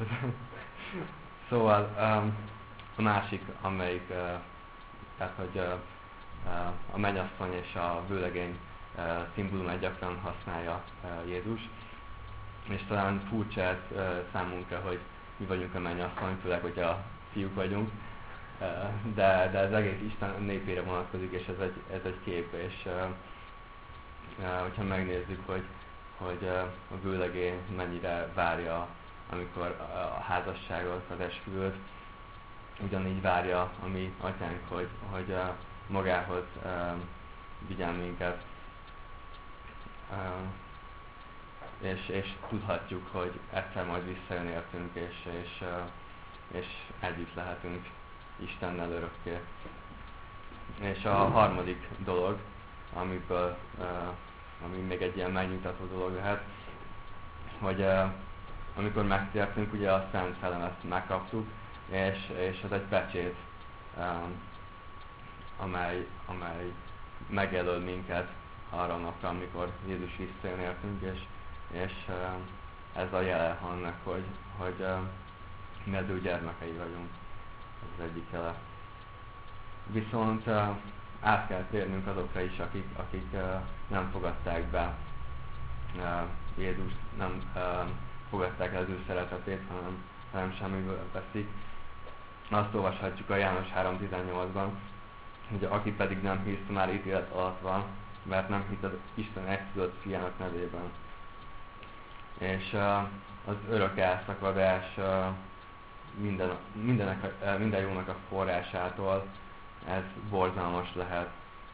Szóval a másik, amelyik, tehát hogy a mennyasszony és a vőlegény szimbólumát gyakran használja Jézus, és talán furcsa ez számunkra, hogy mi vagyunk a mennyasszony, főleg, hogyha fiúk vagyunk, de ez egész Isten népére vonatkozik, és ez egy kép, és hogyha megnézzük, hogy a vőlegény mennyire várja, amikor a házasságot, az esküvőt, ugyanígy várja a mi atyánk, hogy magához vigyen minket, és tudhatjuk, hogy egyszer majd visszajön értünk, és együtt lehetünk Istennel örökké. És a harmadik dolog, ami még egy ilyen megnyugtató dolog lehet, hogy amikor megtértünk, ugye a Szent Szellemet megkaptuk, és ez egy pecsét, amely megjelöl minket arra a napra, amikor Jézus visszajön értünk, és ez a jele annak, hogy mi az ő gyermekei vagyunk. Ez az egyik jele. Viszont át kell térnünk azokra is, akik nem fogadták be Jézust, nem fogadták el az ő szeretetét, hanem semmiből veszik. Azt olvashatjuk a János 3.18-ban, hogy aki pedig nem hisz, már ítélet alatt van, mert nem hitt az Isten egyszülött fiának nevében. És az örök elszakadás minden jónak a forrásától, ez borzalmas lehet.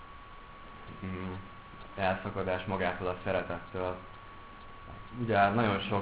Elszakadás magától a szeretettől. Ugye nagyon sok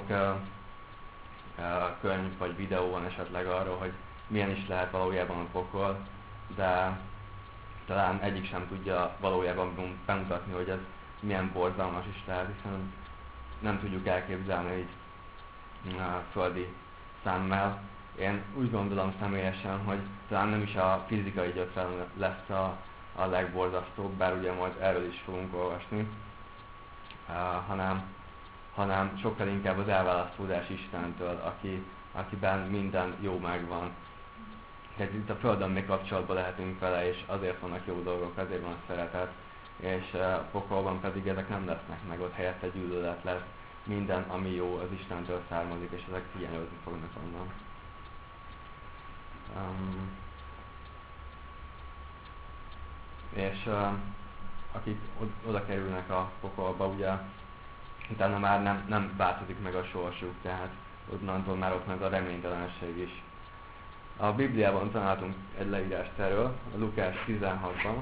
könyv vagy videó van esetleg arról, hogy milyen is lehet valójában a pokol, de talán egyik sem tudja valójában bemutatni, hogy ez milyen borzalmas is lehet, hiszen nem tudjuk elképzelni így földi szemmel. Én úgy gondolom személyesen, hogy talán nem is a fizikai gyötrelem lesz a legborzasztóbb, bár ugye majd erről is fogunk olvasni, hanem sokkal inkább az elválasztódás Istentől, akiben minden jó megvan. Tehát itt a Földön még kapcsolatban lehetünk vele, és azért vannak jó dolgok, azért van a szeretet, és a pokolban pedig ezek nem lesznek meg, ott helyette gyűlölet lesz. Minden, ami jó, az Istentől származik, és ezek hiányozni fognak onnan. És akik oda kerülnek a pokolba, ugye utána már nem változik meg a sorsuk, tehát onnantól már ott meg a reménytelenség is. A Bibliában találtunk egy leírást erről, a Lukás 16-ban.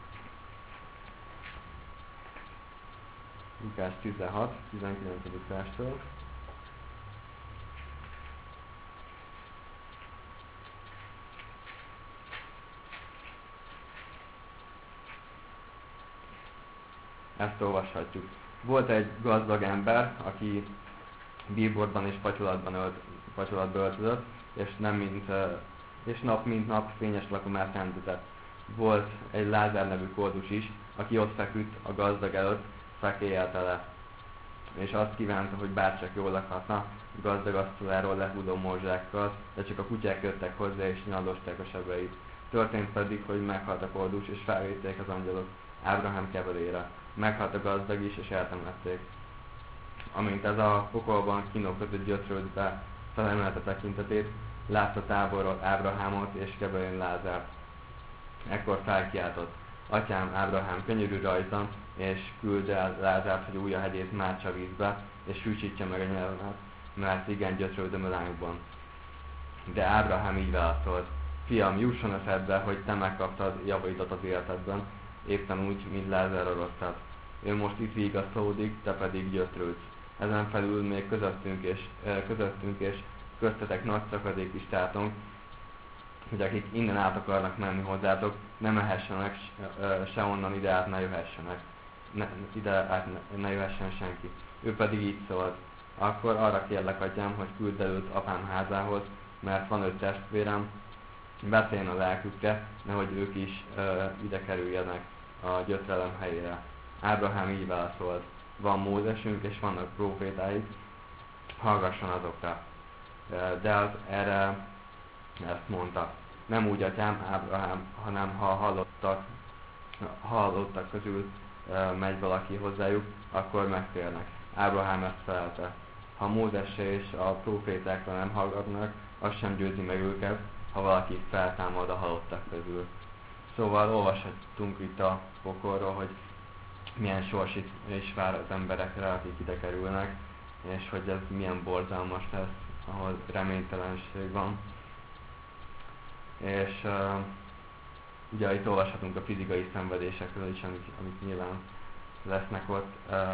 Lukás 16, 19. verstől. Ezt olvashatjuk. Volt egy gazdag ember, aki bíborban és patyolatba öltözött, és nap mint nap fényes lakomát rendezett. Volt egy Lázár nevű koldus is, aki ott feküdt a gazdag előtt, fekélyel tele. És azt kívánta, hogy bárcsak jól lakhatna a gazdag asztaláról lehúdó morzsákkal, de csak a kutyák jöttek hozzá és nyaldosták a sebeit. Történt pedig, hogy meghalt a koldus, és felvitték az angyalok Ábrahám keverére. Meghalt a gazdag is, és eltemették. Amint ez a pokolban kínok között gyötrődve felemelte tekintetét, látta távolról Ábrahámot és keverén Lázárt. Ekkor felkiáltott: Atyám, Ábrahám, könyörülj rajtam, és küld el Lázárt, hogy újja hegyét mártsa vízbe, és fűsítse meg a nyelvemet, mert igen gyötrődöm a lángban. De Ábrahám így válaszolt: Fiam, jusson eszedbe, hogy te megkaptad javaidat az életedben, éppen úgy, mint Lázár a rosszat. Ő most itt vigasztalódik, te pedig gyötrődsz. Ezen felül még közöttünk és köztetek nagy szakadék is tátunk, hogy akik innen át akarnak menni hozzátok, ne mehessenek se onnan ide át ne jöhessenek. Ide át ne jöhessen senki. Ő pedig így szólt: Akkor arra kérlek, atyám, hogy küld el őt apám házához, mert van 5 testvérem, beszéljen a lelkükre, nehogy ők is ide kerüljenek a gyötrelem helyére. Ábrahám így válaszolt: Van Mózesünk és vannak prófétáik, hallgasson azokra. erre ezt mondta. Nem úgy atyám Ábrahám, hanem ha hallottak közül megy valaki hozzájuk, akkor megtérnek. Ábrahám ezt felelte. Ha Mózesre és a prófétákra nem hallgatnak, az sem győzi meg őket, ha valaki feltámad a halottak közül. Szóval olvashatunk itt a pokolról, hogy milyen sors is vár az emberekre, akik ide kerülnek, és hogy ez milyen borzalmas lesz, ahol reménytelenség van. És ugye itt olvashatunk a fizikai szenvedésekről is, amik nyilván lesznek ott,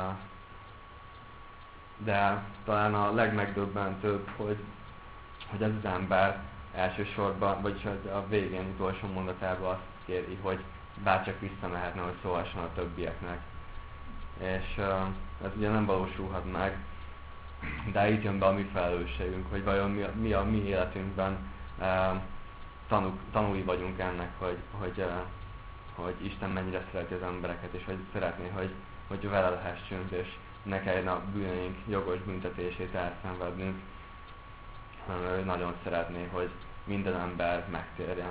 de talán a legmegdöbbentőbb, hogy ez az ember elsősorban, vagyis a végén utolsó mondatában azt kéri, hogy bárcsak visszamehetne, hogy szólhasson a többieknek. És ez ugye nem valósulhat meg, de itt jön be a mi felelősségünk, hogy vajon mi a mi életünkben tanúi vagyunk ennek, hogy Isten mennyire szereti az embereket, és hogy szeretné, hogy vele lehessünk, és ne kelljen a bűneink jogos büntetését elszenvednünk, hanem ő nagyon szeretné, hogy minden ember megtérjen.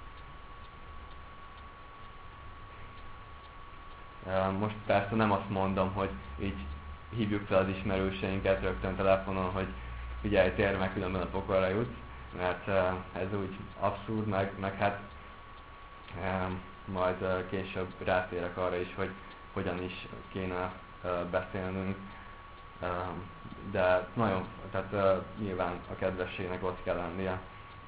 Most persze nem azt mondom, hogy így hívjuk fel az ismerőseinket rögtön telefonon, hogy figyelj, térj meg, különben a pokolra jutsz, mert ez úgy abszurd, meg hát majd később rátérek arra is, hogy hogyan is kéne beszélnünk, de nagyon, tehát nyilván a kedvességnek ott kell lennie,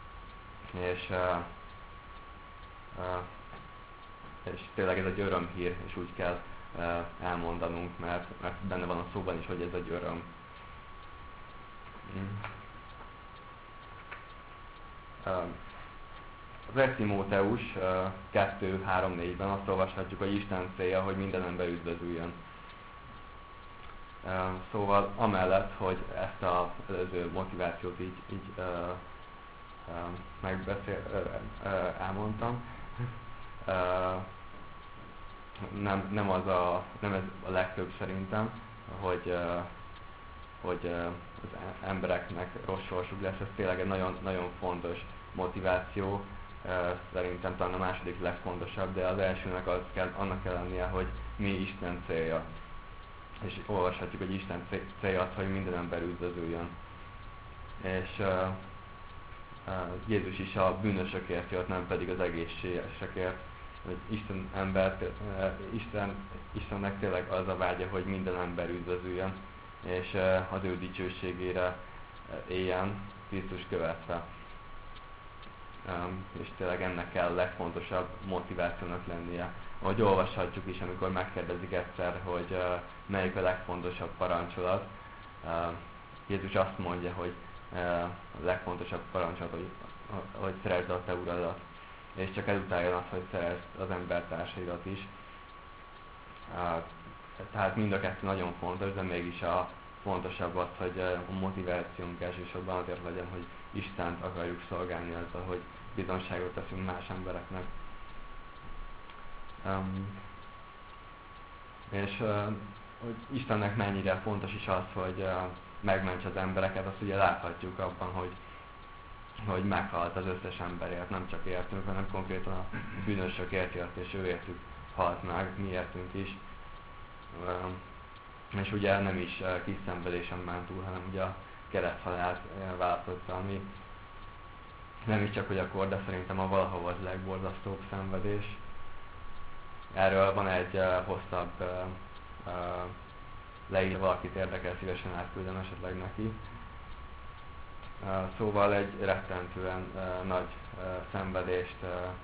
és tényleg ez egy örömhír, és úgy kell elmondanunk, mert benne van a szóban is, hogy ez egy öröm. Az 1 Timóteus 2.3.4-ben azt olvashatjuk, hogy Isten célja, hogy minden ember üdvözüljön. Szóval amellett, hogy ezt az előző motivációt így elmondtam, nem ez a legtöbb szerintem, hogy az embereknek rossz sorsuk lesz, ez tényleg egy nagyon, nagyon fontos motiváció, szerintem talán a második legfontosabb, de az elsőnek annak kell lennie, hogy mi Isten célja. És olvashatjuk, hogy Isten célja az, hogy minden ember üdvözüljön. És Jézus is a bűnösökért jött, nem pedig az egészségesekért. Hogy Istennek tényleg az a vágya, hogy minden ember üdvözüljön, és az ő dicsőségére éljen Krisztus követve. És tényleg ennek kell a legfontosabb motivációnak lennie. Ahogy olvashatjuk is, amikor megkérdezik egyszer, hogy melyik a legfontosabb parancsolat, Jézus azt mondja, hogy a legfontosabb parancsolat, hogy szeresd a te uradat, és csak ezután jön az, hogy szeresd az embertársaidat is. Tehát mind a kettő nagyon fontos, de mégis a fontosabb az, hogy a motivációnk elsősorban azért legyen, hogy Istent akarjuk szolgálni azzal, hogy bizonságot teszünk más embereknek. És hogy Istennek mennyire fontos is az, hogy megmentse az embereket, azt ugye láthatjuk abban, hogy meghalt az összes emberért, nem csak értünk, hanem konkrétan a bűnösökért jött, és ő értük halt meg, mi értünk is. És ugye nem is kis szenvedésen ment túl, hanem ugye a kereszthalált választotta, ami nem is csak hogy akkor, de szerintem a valahol az legborzasztóbb szenvedés. Erről van egy hosszabb leírva, valakit érdekel, szívesen átküldöm esetleg neki. Szóval egy rettentően nagy szenvedést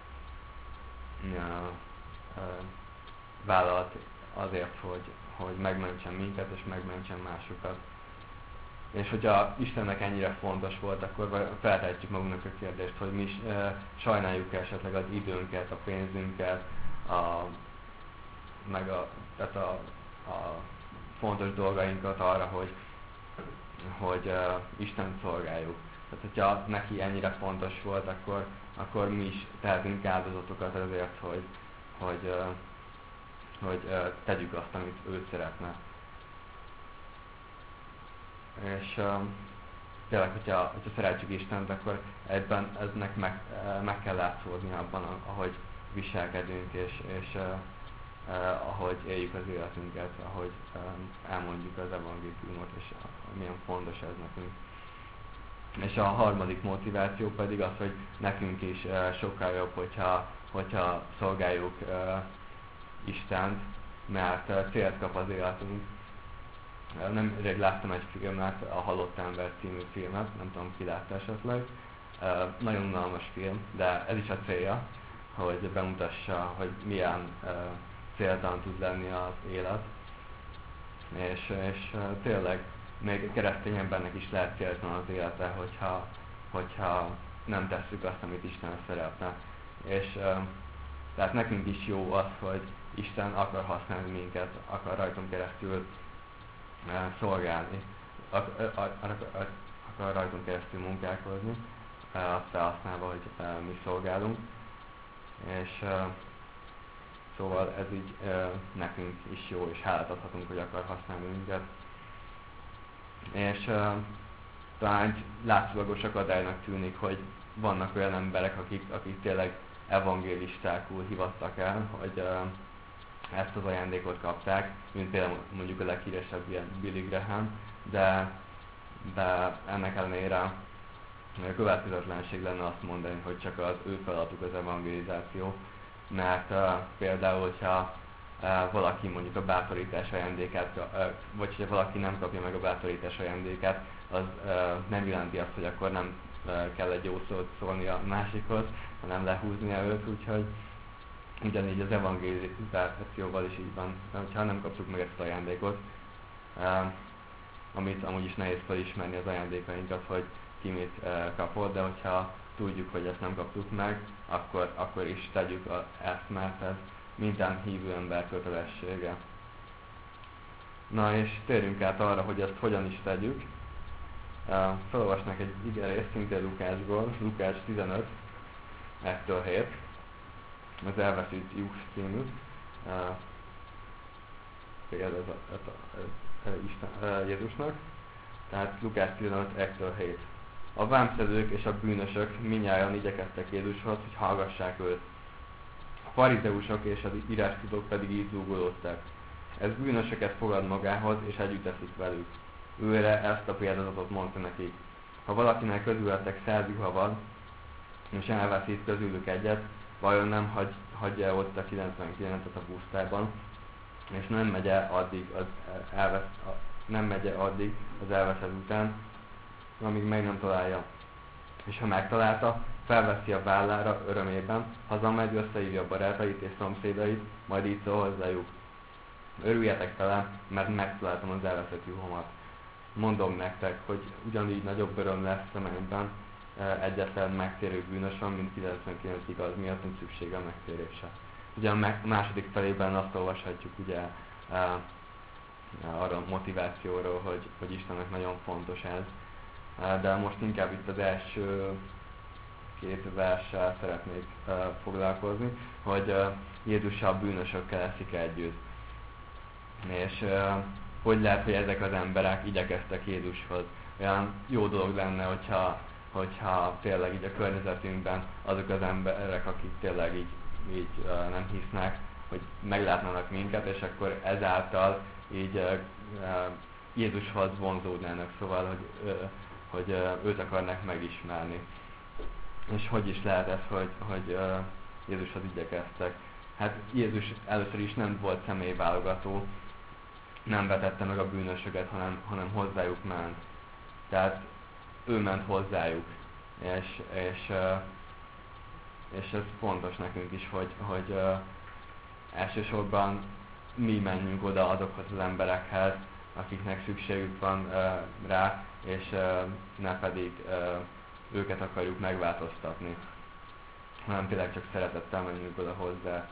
vállalt azért, hogy megmentsen minket és megmentsen másokat. És hogyha Istennek ennyire fontos volt, akkor feltehetjük magunknak a kérdést, hogy mi is sajnáljuk esetleg az időnket, a pénzünket, tehát a fontos dolgainkat arra, hogy Istent szolgáljuk. Tehát, hogyha neki ennyire fontos volt, akkor mi is tehetünk áldozatokat azért, hogy tegyük azt, amit ő szeretne. És tényleg, hogyha szeretjük Istent, akkor eznek meg kell látszódni abban, ahogy viselkedünk, és ahogy éljük az életünket, ahogy elmondjuk az evangéliumot, és milyen fontos ez nekünk. És a harmadik motiváció pedig az, hogy nekünk is sokkal jobb, hogyha szolgáljuk Istent, mert célt kap az életünk. Nemrég láttam egy filmet, a Halott ember című filmet, nem tudom, ki látta esetleg. Nagyon unalmas film, de ez is a célja, hogy bemutassa, hogy milyen céltalan tud lenni az élet. És tényleg még keresztény embernek is lehet céltalan az élete, hogyha nem tesszük azt, amit Isten szeretne. És tehát nekünk is jó az, hogy Isten akar használni minket, akar rajtunk keresztül szolgálni, akar rajtunk keresztül munkálkozni, azt felhasználva, hogy mi szolgálunk. És szóval ez így nekünk is jó, és hálát adhatunk, hogy akar használni minket. És talán egy látszólagos akadálynak tűnik, hogy vannak olyan emberek, akik tényleg evangélistákul hivattak el, hogy ezt az ajándékot kapták, mint például mondjuk a leghíresebb ilyen Billy Graham, de ennek ellenére következetlenség lenne azt mondani, hogy csak az ő feladatuk az evangelizáció, mert például, hogyha valaki mondjuk a bátorítás ajándékát, vagy hogyha valaki nem kapja meg a bátorítás ajándékát, az nem jelenti azt, hogy akkor nem kell egy jó szót szólni a másikhoz, hanem lehúznia őt, úgyhogy ugyanígy az evangelizációval is így van, hogyha nem kapjuk meg ezt az ajándékot, amit amúgy is nehéz felismerni az ajándékainkat, hogy ki mit kapott, de hogyha tudjuk, hogy ezt nem kaptuk meg, akkor is tegyük ezt, mert ez minden hívő ember kötelessége. Na és térjünk át arra, hogy ezt hogyan is tegyük. Felolvasnak egy igerést, szintén Lukácsból, Lukács 15, 1-7, az elveszült lyuk című. Például Jézusnak. Tehát Lukács 15, 1-7. A vámszedők és a bűnösök mindnyájan igyekeztek Jézushoz, hogy hallgassák őt. A farizeusok és az írástudók pedig így zúgolódtak. Ez bűnösöket fogad magához, és együtt eszik velük. Őre ezt a példázatot mondta nekik. Ha valakinek közületek 100 juha van, és elveszít közülük egyet, vajon nem hagyja ott a 99-et a pusztában, és nem megy addig az elveszett után, amíg meg nem találja. És ha megtalálta, felveszi a vállára örömében, hazamegy, összehívja a barátait és szomszédait, majd így szól hozzájuk. Örüljetek vele, mert megtaláltam az elveszett juhomat. Mondom nektek, hogy ugyanígy nagyobb öröm lesz a mennyben egyetlen megtérő bűnös van, mint 99 igaz, miatt nincs szüksége a megtérésre. Ugye a második felében azt olvashatjuk ugye arra a motivációról, hogy Istennek nagyon fontos ez. De most inkább itt az első 2 verssel szeretnék foglalkozni, hogy Jézussal a bűnösökkel eszik együtt. És hogy lehet, hogy ezek az emberek igyekeztek Jézushoz. Olyan jó dolog lenne, hogyha tényleg így a környezetünkben azok az emberek, akik tényleg így nem hisznek, hogy meglátnának minket, és akkor ezáltal így Jézushoz vonzódnának, szóval, hogy őt akarnak megismerni. És hogy is lehet ez, hogy Jézushoz igyekeztek? Hát Jézus először is nem volt személyválogató, nem vetette meg a bűnösöket, hanem hozzájuk ment. Tehát ő ment hozzájuk, és ez fontos nekünk is, hogy elsősorban mi menjünk oda azokhoz az emberekhez, akiknek szükségük van rá, és ne pedig őket akarjuk megváltoztatni, hanem tényleg csak szeretettel menjünk oda hozzá.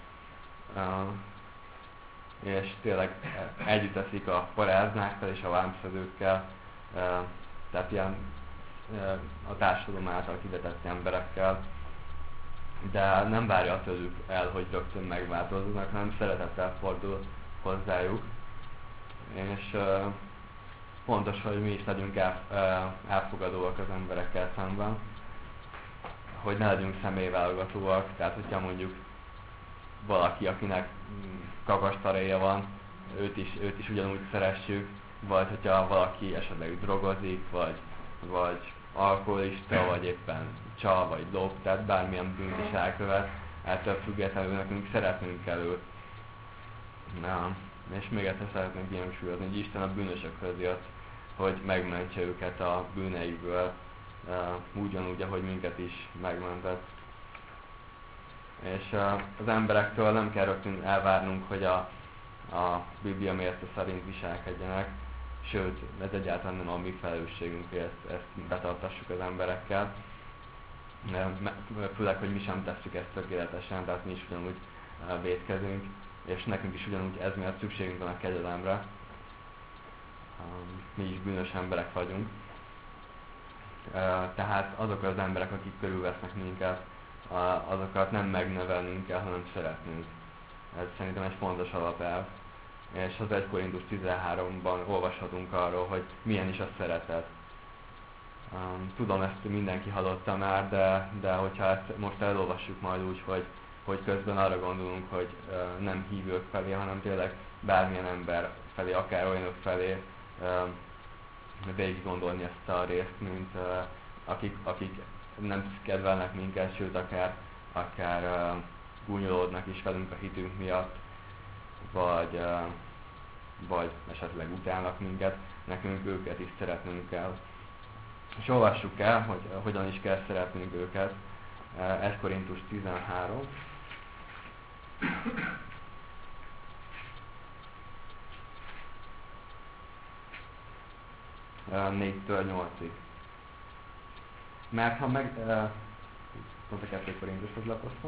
És tényleg együtt eszik a paráznákkal és a vámszedőkkel, tehát ilyen a társadalom által kivetett emberekkel, de nem várja tőlük el, hogy rögtön megváltozzanak, hanem szeretettel fordul hozzájuk. És fontos, hogy mi is legyünk elfogadóak az emberekkel szemben, hogy ne legyünk személyválogatóak, tehát hogyha mondjuk valaki, akinek kagastaréja van, őt is ugyanúgy szeressük, vagy hogyha valaki esetleg drogozik, vagy alkoholista, vagy éppen csal, vagy lop, tehát bármilyen bűnt is elkövet, ettől függetlenül nekünk szeretnünk kell őt. És még egyszer szeretnénk kihangsúlyozni, hogy Isten a bűnösökhöz jött, hogy megmentse őket a bűneikből, ugyanúgy, ahogy minket is megmentett. És az emberektől nem kell rögtön elvárnunk, hogy a Biblia mérce szerint viselkedjenek, sőt, ez egyáltalán nem a mi felelősségünk, hogy ezt betartassuk az emberekkel. Főleg, hogy mi sem tesszük ezt tökéletesen, tehát mi is ugyanúgy vétkezünk, és nekünk is ugyanúgy ez miatt szükségünk van a kegyelemre. Mi is bűnös emberek vagyunk. Tehát azok az emberek, akik körülvesznek minket, azokat nem megnevelnünk kell, hanem szeretnünk. Ez szerintem egy fontos alapelv. És az 1 Korintus 13-ban olvashatunk arról, hogy milyen is a szeretet. Tudom, ezt mindenki hallotta már, de hogyha ezt most elolvassuk majd úgy, hogy közben arra gondolunk, hogy nem hívők felé, hanem tényleg bármilyen ember felé, akár olyanok felé végig gondolni ezt a részt, mint akik nem kedvelnek minket, sőt akár gúnyolódnak is velünk a hitünk miatt, vagy esetleg utálnak minket, nekünk őket is szeretnünk kell. És olvassuk el, hogy hogyan is kell szeretnünk őket. 1 Korintus 13. Négytől 8-ig. Mert ha pont a 2 Korintushoz lapoztam.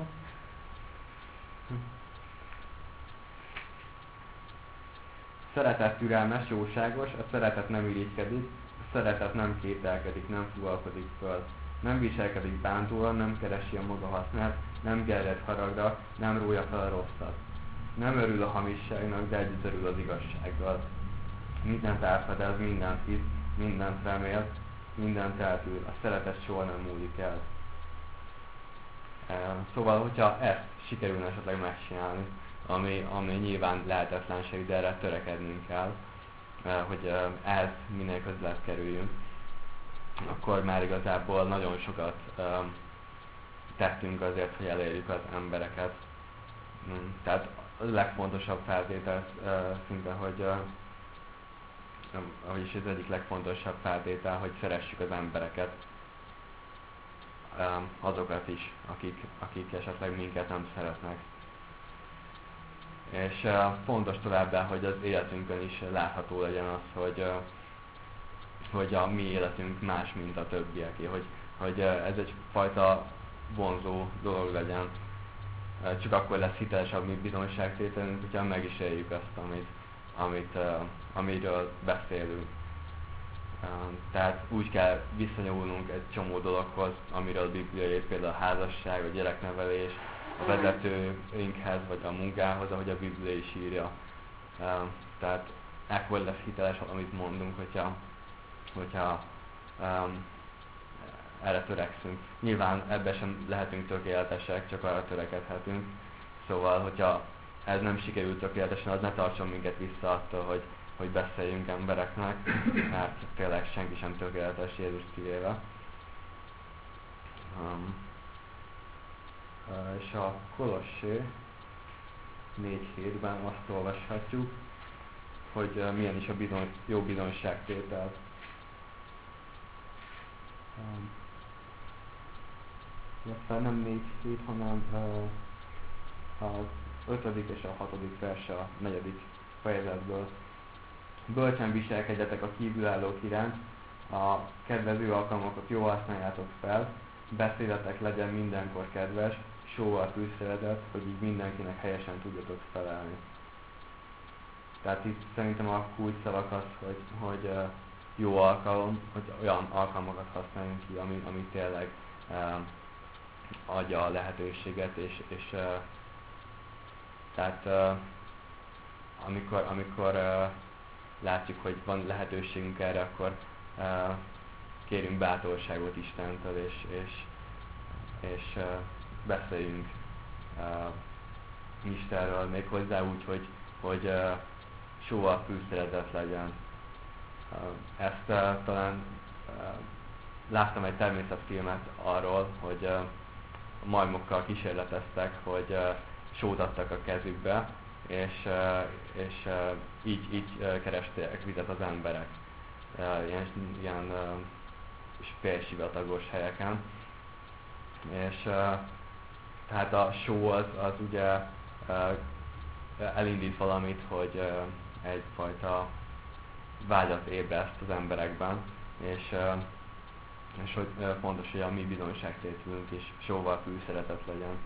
Szeretet türelmes, jóságos, a szeretet nem irigykedik, a szeretet nem kételkedik, nem fuvalkodik föl, nem viselkedik bántóan, nem keresi a maga hasznát, nem gerjed haragra, nem rója fel a rosszat. Nem örül a hamisságnak, de együtt örül az igazsággal. Mindent elfedez, mindent hisz, mindent remél, mindent eltűr, a szeretet soha nem múlik el. Szóval, hogyha ezt sikerülne esetleg megcsinálni, ami nyilván lehetetlenség, de erre törekednünk kell, hogy ehhez minél közelebb kerüljünk, akkor már igazából nagyon sokat tettünk azért, hogy elérjük az embereket. Tehát a legfontosabb feltétel szinte, vagyis az egyik legfontosabb feltétel, hogy szeressük az embereket, azokat is, akik esetleg minket nem szeretnek. És fontos továbbá, hogy az életünkön is látható legyen az, hogy a mi életünk más, mint a többieké, hogy ez egyfajta vonzó dolog legyen. Csak akkor lesz hiteles a mi bizonyságtételünk, hogyha meg is éljük azt, amiről beszélünk. Tehát úgy kell viszonyulnunk egy csomó dologhoz, amiről a Biblia ír, például a házasság, a gyereknevelés, a vezetőinkhez, vagy a munkához, ahogy a Biblia is írja. Tehát ekkor lesz hiteles, amit mondunk, hogyha erre törekszünk. Nyilván ebben sem lehetünk tökéletesek, csak arra törekedhetünk. Szóval, hogyha ez nem sikerült tökéletesen, az ne tartson minket vissza attól, hogy beszéljünk embereknek, mert tényleg senki sem tökéletes Jézus kivéve. És a Kolossé 4:7-ben azt olvashatjuk, hogy milyen is a jó bizonyságtétel. Nem 4:7, hanem az 5. és a 6. verse a 4. fejezetből. Bölcsen viselkedjetek a kívülállók iránt, a kedvező alkalmakat jól használjátok fel, beszédetek legyen mindenkor kedves, sóval fűszeredett, hogy így mindenkinek helyesen tudjatok felelni. Tehát itt szerintem a kulcsszavak az, hogy jó alkalom, hogy olyan alkalmakat használjunk ki, ami tényleg adja a lehetőséget, és tehát amikor látjuk, hogy van lehetőségünk erre, akkor kérjünk bátorságot Istentől, és beszéljünk Istenről, még hozzá úgy, hogy sóval fűszerezett legyen. Ezt talán láttam egy természetfilmet arról, hogy a majmokkal kísérleteztek, hogy sót adtak a kezükbe, és így keresték vizet az emberek ilyen félsivatagos helyeken. És tehát a só az ugye elindít valamit, hogy egyfajta vágyat ébreszt az emberekben, és hogy fontos, hogy a mi bizonságtételünk is sóval fűszerezett legyen.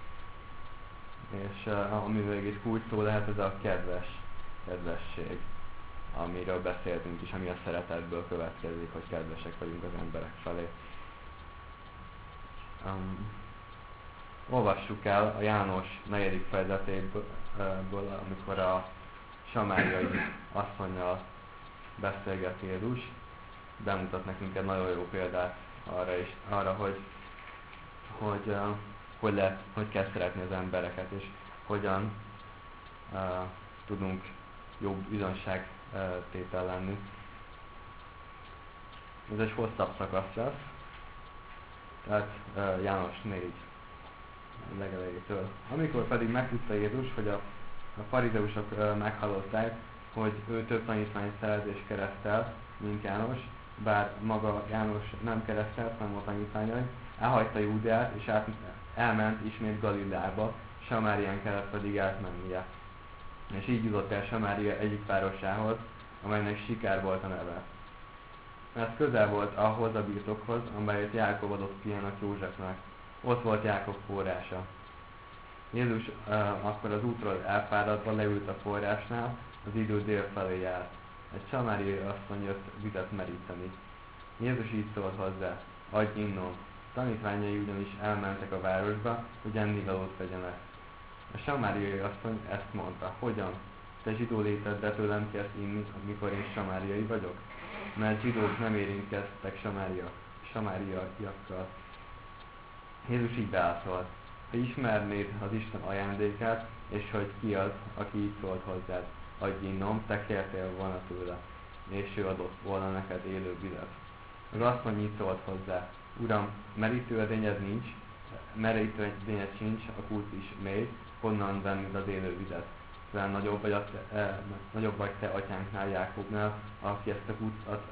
És ami végig úgy szó lehet, ez a kedvesség, amiről beszéltünk is, ami a szeretetből következik, hogy kedvesek vagyunk az emberek felé. Olvassuk el a János 4. fejezetéből, amikor a samáriai asszonnyal beszélget Jézus, bemutat nekünk egy nagyon jó példát arra, hogy kell szeretni az embereket, és hogyan tudunk jó bizonságtétel lenni. Ez egy hosszabb szakasz lesz, tehát János 4 legelejétől. Amikor pedig megtudta Jézus, hogy a farizeusok meghallották, hogy ő több tanítványt szerez és keresztel, mint János, bár maga János nem keresztelt, nem volt tanítványai, elhagyta Júdeát, és elment ismét Galileába, Samárián kellett pedig átmennie. És így jutott el Samária egyik városához, amelynek Sikár volt a neve. Ez közel volt ahhoz a birtokhoz, amelyet Jákob adott fiának Józsefnek. Ott volt Jákob forrása. Jézus akkor az útról elfáradva leült a forrásnál, az idő dél felé járt. Egy samáriai asszony jött vizet meríteni. Jézus így szólt hozzá: adj innom. Tanítványai ugyanis elmentek a városba, hogy ennivalót vegyenek. A samáriai asszony ezt mondta: hogyan? Te zsidó léted, de tőlem kérsz inni, amikor én samáriai vagyok? Mert zsidók nem érintkeztek samáriaiakkal. Jézus így válaszolt: ha ismernéd az Isten ajándékát, és hogy ki az, aki így szólt hozzád, adj innom, te kértél volna tőle, és ő adott volna neked élő vizet. Az asszony így szólt hozzá: Uram, merítőedényed sincs, a kút is mély, honnan venned az élő vizet? Talán nagyobb vagy te atyánknál, Jákobnál, aki ezt a kutat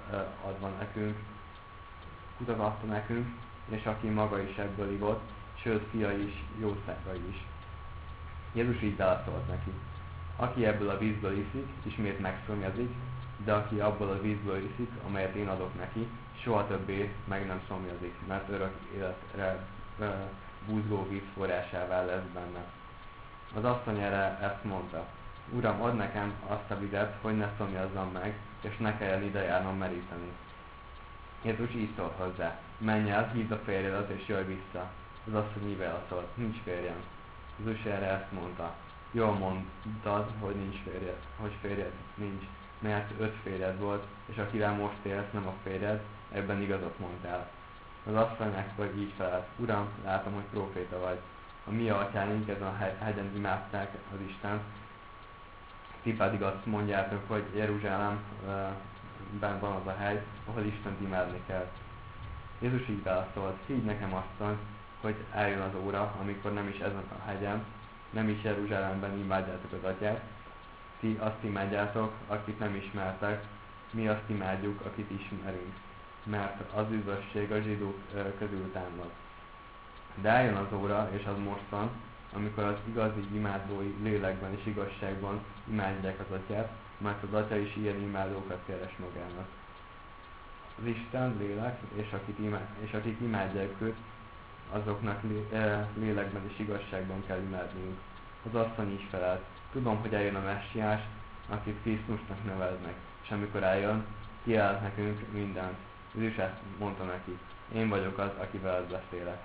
adta nekünk, és aki maga is ebből ivott, sőt fiai is, jószágai is. Jézus így válaszolt neki: aki ebből a vízből iszik, ismét megszomjazik, de aki abból a vízből iszik, amelyet én adok neki, soha többé meg nem szomjazik, mert örök életre búzgó víz forrásává lesz benne. Az asszony erre ezt mondta: Uram, add nekem azt a vizet, hogy ne szomjazzam meg, és ne kelljen ide járnom meríteni. Jézus így szólt hozzá: menj el, hívd a férjedet, és jöjj vissza. Az asszony így válaszolt: nincs férjem. Jézus erre ezt mondta: jól mondtad, hogy férjed nincs, mert 5 férjed volt, és akivel most élsz, nem a férjed, ebben igazat mondtál. Az asszony ekkor így felelt: Uram, látom, hogy próféta vagy. A mi atyáink ezen a hegyen imádták az Istent, ti pedig azt mondjátok, hogy Jeruzsálemben van az a hely, ahol Istent imádni kell. Jézus így válaszolt: higgy nekem, asszony, hogy eljön az óra, amikor nem is ezen a hegyen, nem is Jeruzsálemben imádjátok az atyát, ti azt imádjátok, akit nem ismertek, mi azt imádjuk, akit ismerünk, mert az üdvösség a zsidók közül támad. De eljön az óra, és az most van, amikor az igazi imádói lélekben és igazságban imádják az atyát, mert az atya is ilyen imádókat keres magának. Az Isten lélek, és akik imádják őt, azoknak lélekben és igazságban kell imádniuk. Az asszony is felelt: tudom, hogy eljön a Messiás, akit Krisztusnak neveznek, és amikor eljön, kijelent nekünk mindent. Jézus ezt mondta neki: én vagyok az, aki veled beszélek.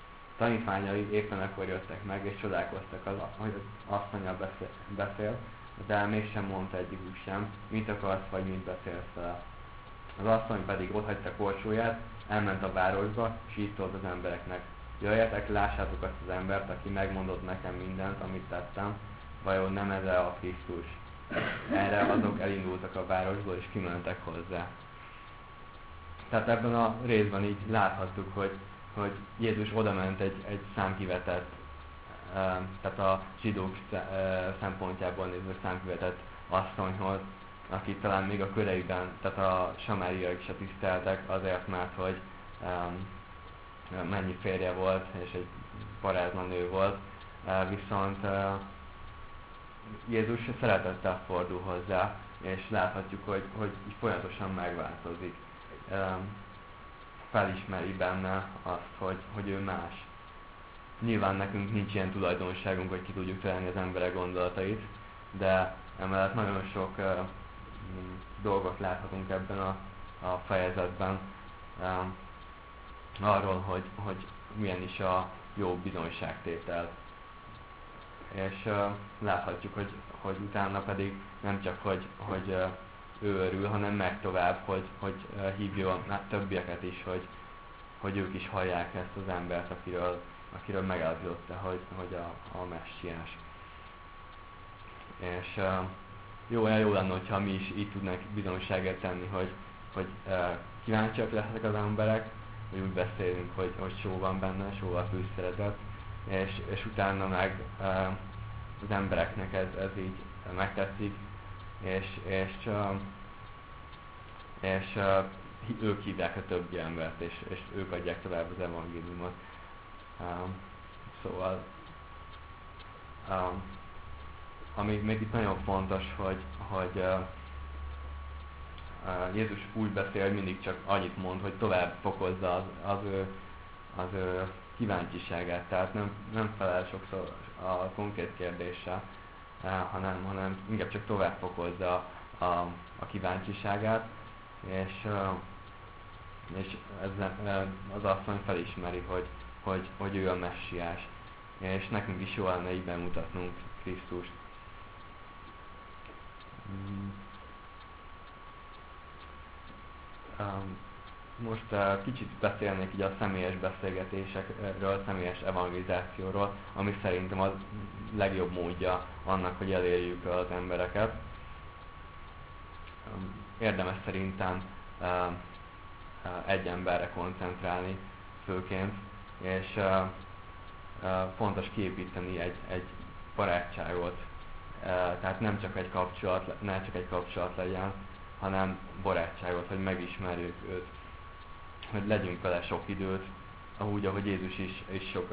Tanítványai éppen ekkor jöttek meg, és csodálkoztak, hogy az asszonnyal beszél, de mégsem mondta egyikük sem, mit akarsz, vagy mit beszélsz vele. Az asszony pedig otthagyta korsóját, elment a városba, és így szólt az embereknek: jöjjetek, lássátok azt az embert, aki megmondott nekem mindent, amit tettem, vajon nem ez a Krisztus? Erre azok elindultak a városból, és kimentek hozzá. Tehát ebben a részben így láthattuk, hogy Jézus odament egy számkivetett, tehát a zsidók szempontjából nézve számkivetett asszonyhoz, aki talán még a köreiben, tehát a samáriaiak se tiszteltek azért, mert hogy mennyi férje volt, és egy parázna nő volt, viszont Jézus szeretettel fordul hozzá, és láthatjuk, hogy folyamatosan megváltozik. Felismeri benne azt, hogy ő más. Nyilván nekünk nincs ilyen tulajdonságunk, hogy ki tudjuk találni az emberek gondolatait, de emellett nagyon sok dolgot láthatunk ebben a fejezetben arról, hogy milyen is a jó bizonyságtétel. És láthatjuk, hogy utána pedig nem csak, hogy ő örül, hanem meg tovább, hogy hívja többieket is, hogy ők is hallják ezt az embert, akiről megállapította, hogy a messiás. És jó lenne, hogyha mi is így tudnánk bizonyságot tenni, hogy kíváncsiak lesznek az emberek, hogy úgy beszélünk, hogy só van benne, sóval fűszerezett, és utána meg az embereknek ez így megtetszik, és ők hívják a többi embert, és ők adják tovább az evangéliumot. Szóval ami még itt nagyon fontos, hogy Jézus úgy beszél, hogy mindig csak annyit mond, hogy tovább fokozza az ő kíváncsiságát, tehát nem felel sokszor a konkrét kérdéssel, hanem inkább csak tovább fokozza a kíváncsiságát, és ezzel az asszony felismeri, hogy ő a messiás, és nekünk is jó lenne így bemutatnunk Krisztust. Most kicsit beszélnék így a személyes beszélgetésekről, személyes evangelizációról, ami szerintem a legjobb módja annak, hogy elérjük az embereket. Érdemes szerintem egy emberre koncentrálni főként, és fontos kiépíteni egy barátságot. Tehát nem csak egy kapcsolat legyen, hanem barátságot, hogy megismerjük őt, hogy legyünk vele sok időt, úgy, ahogy Jézus is sok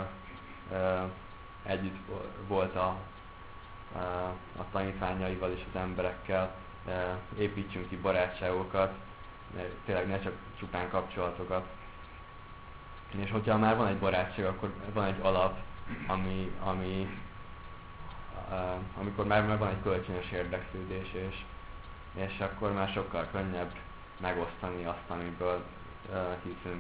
együtt volt a tanítványaival és az emberekkel, építsünk ki barátságokat, tényleg ne csak csupán kapcsolatokat. És hogyha már van egy barátság, akkor van egy alap, amikor már van egy kölcsönös érdeklődés, és akkor már sokkal könnyebb megosztani azt, amiből hiszünk.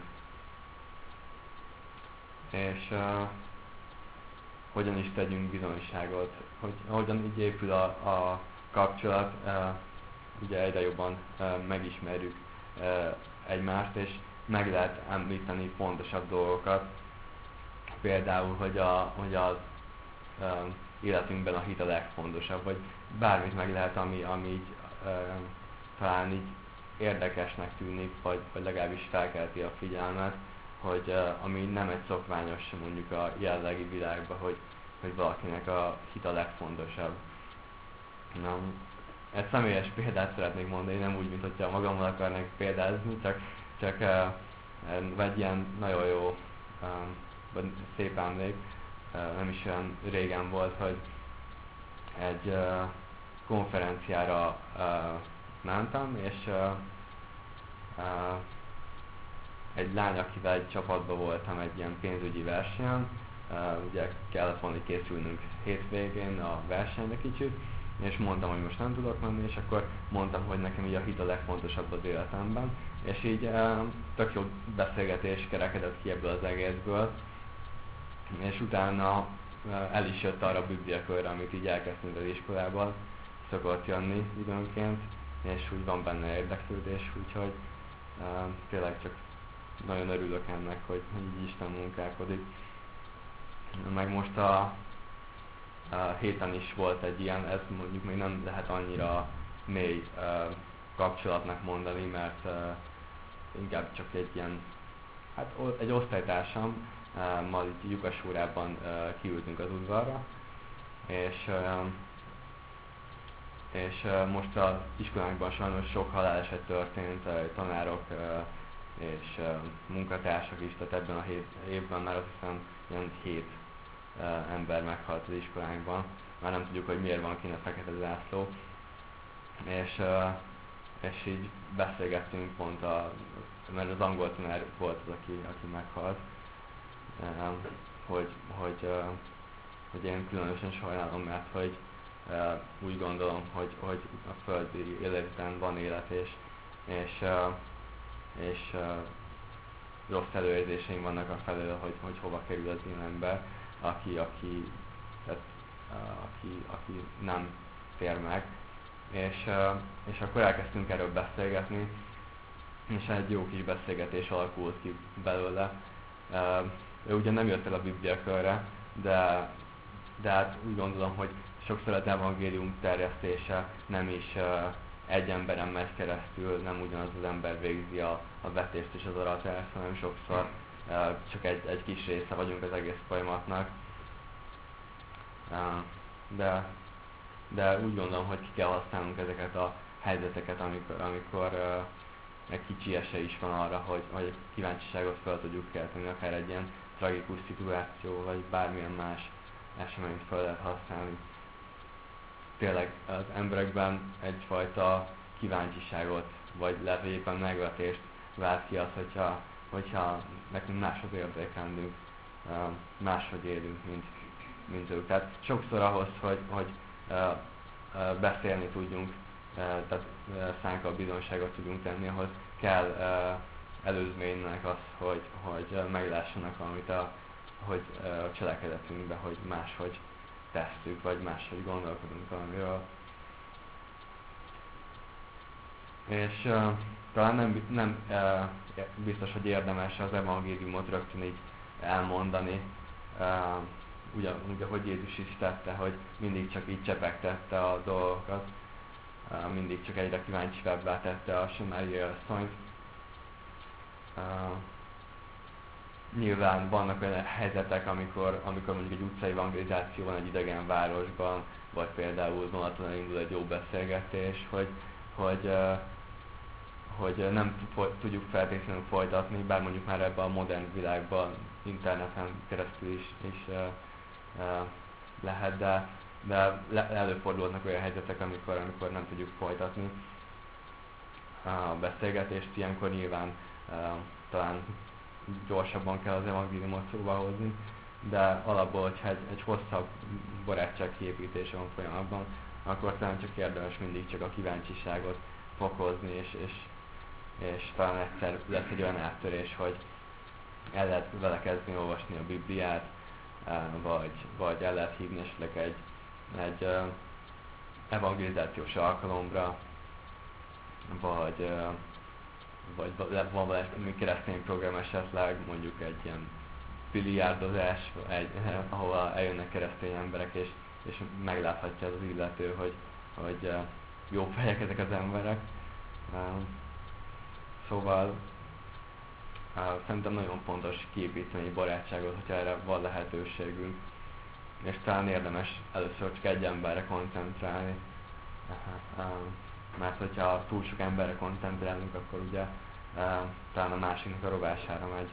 És hogyan is tegyünk bizonyságot, hogy hogyan így épül a kapcsolat, ugye egyre jobban megismerjük egymást, és meg lehet említeni pontosabb dolgokat, például, hogy az életünkben a hit a legfontosabb, vagy bármit meg lehet, ami így talán így érdekesnek tűnik, vagy legalábbis felkelti a figyelmet, hogy ami nem egy szokványos, mondjuk a jelenlegi világban, hogy valakinek a hit a legfontosabb. Na, egy személyes példát szeretnék mondani, nem úgy, mint hogyha magammal akarnék példázni, csak vagy ilyen nagyon jó, vagy szép emlék, nem is olyan régen volt, hogy egy konferenciára mentem, és egy lány, akivel egy csapatban voltam egy ilyen pénzügyi versenyen, ugye kellett volna készülnünk hétvégén a versenyre kicsit, és mondtam, hogy most nem tudok menni, és akkor mondtam, hogy nekem így a hit a legfontosabb az életemben, és így tök jó beszélgetés kerekedett ki ebből az egészből, és utána el is jött arra a bibliakörre, amit így elkezdtünk az iskolában, szokott jönni időnként, és úgy van benne érdeklődés, úgyhogy tényleg csak nagyon örülök ennek, hogy így Isten munkálkodik. Meg most a héten is volt egy ilyen, ez mondjuk még nem lehet annyira mély kapcsolatnak mondani, mert inkább csak egy ilyen, hát egy osztálytársam, ma itt lyukasórában kiültünk az udvarra, és most az iskolánkban sajnos sok haláleset történt, tanárok és munkatársak is, tehát ebben a 7 évben már azt hiszem ilyen 7 ember meghalt az iskolánkban. Már nem tudjuk, hogy miért van kint a fekete zászló. És így beszélgettünk pont, mert az angol tanár volt az, aki meghalt, hogy én különösen sajnálom, mert hogy úgy gondolom, hogy a földi életben van élet, és rossz előérzéseim vannak a felől, hogy hova kerül az ilyen ember, aki nem tér meg. És akkor elkezdtünk erről beszélgetni, és egy jó kis beszélgetés alakult ki belőle. Ő ugye nem jött el a Biblia körre, de hát úgy gondolom, hogy sokszor az evangélium terjesztése nem is egy emberen megy keresztül, nem ugyanaz az ember végzi a vetést és az aratást, hanem sokszor csak egy kis része vagyunk az egész folyamatnak. De úgy gondolom, hogy ki kell használnunk ezeket a helyzeteket, amikor egy kicsi esély is van arra, hogy kíváncsiságot fel tudjuk kelteni, akár egy ilyen tragikus szituáció, vagy bármilyen más eseményt fel lehet használni. Tényleg az emberekben egyfajta kíváncsiságot, vagy lehet éppen megvetést vált ki az, hogyha nekünk máshoz érzékelünk, máshogy élünk, mint ők. Tehát sokszor ahhoz, hogy beszélni tudjunk, tehát szánkkal bizonyságot tudjunk tenni, ahhoz kell előzménynek az, hogy meglássanak valamit hogy a cselekedetünkbe, hogy máshogy tesszük, vagy máshogy gondolkodunk valamiről. És talán nem biztos, hogy érdemes az evangéliumot rögtön így elmondani, úgy, ahogy Jézus is tette, hogy mindig csak így csepegtette a dolgokat, mindig csak egyre kíváncsiabbá tette a Samáriai asszonyt. Nyilván vannak olyan helyzetek, amikor mondjuk egy utcai evangelizáció van egy idegen városban, vagy például vonaton elindul egy jó beszélgetés, hogy nem tudjuk feltétlenül folytatni, bár mondjuk már ebben a modern világban interneten keresztül is lehet, de előfordulnak olyan helyzetek, amikor nem tudjuk folytatni a beszélgetést, ilyenkor nyilván talán gyorsabban kell az evangéliumot szóba hozni, de alapból, hogyha egy hosszabb barátság kiépítése van folyamatban, akkor talán csak érdemes mindig csak a kíváncsiságot fokozni, és talán egyszer lesz egy olyan áttörés, hogy el lehet vele kezdeni olvasni a Bibliát, vagy el lehet hívni esetleg egy evangelizációs alkalomra, vagy van valami keresztény program esetleg, mondjuk egy ilyen biliárdozás, ahol eljönnek keresztény emberek, és megláthatja az illető, hogy jó fejek ezek az emberek. Szóval szerintem nagyon fontos kiépíteni barátságot, hogyha erre van lehetőségünk. És talán érdemes először csak egy emberre koncentrálni. Mert hogyha túl sok emberre koncentrálunk, akkor ugye talán a másiknak a rovására megy.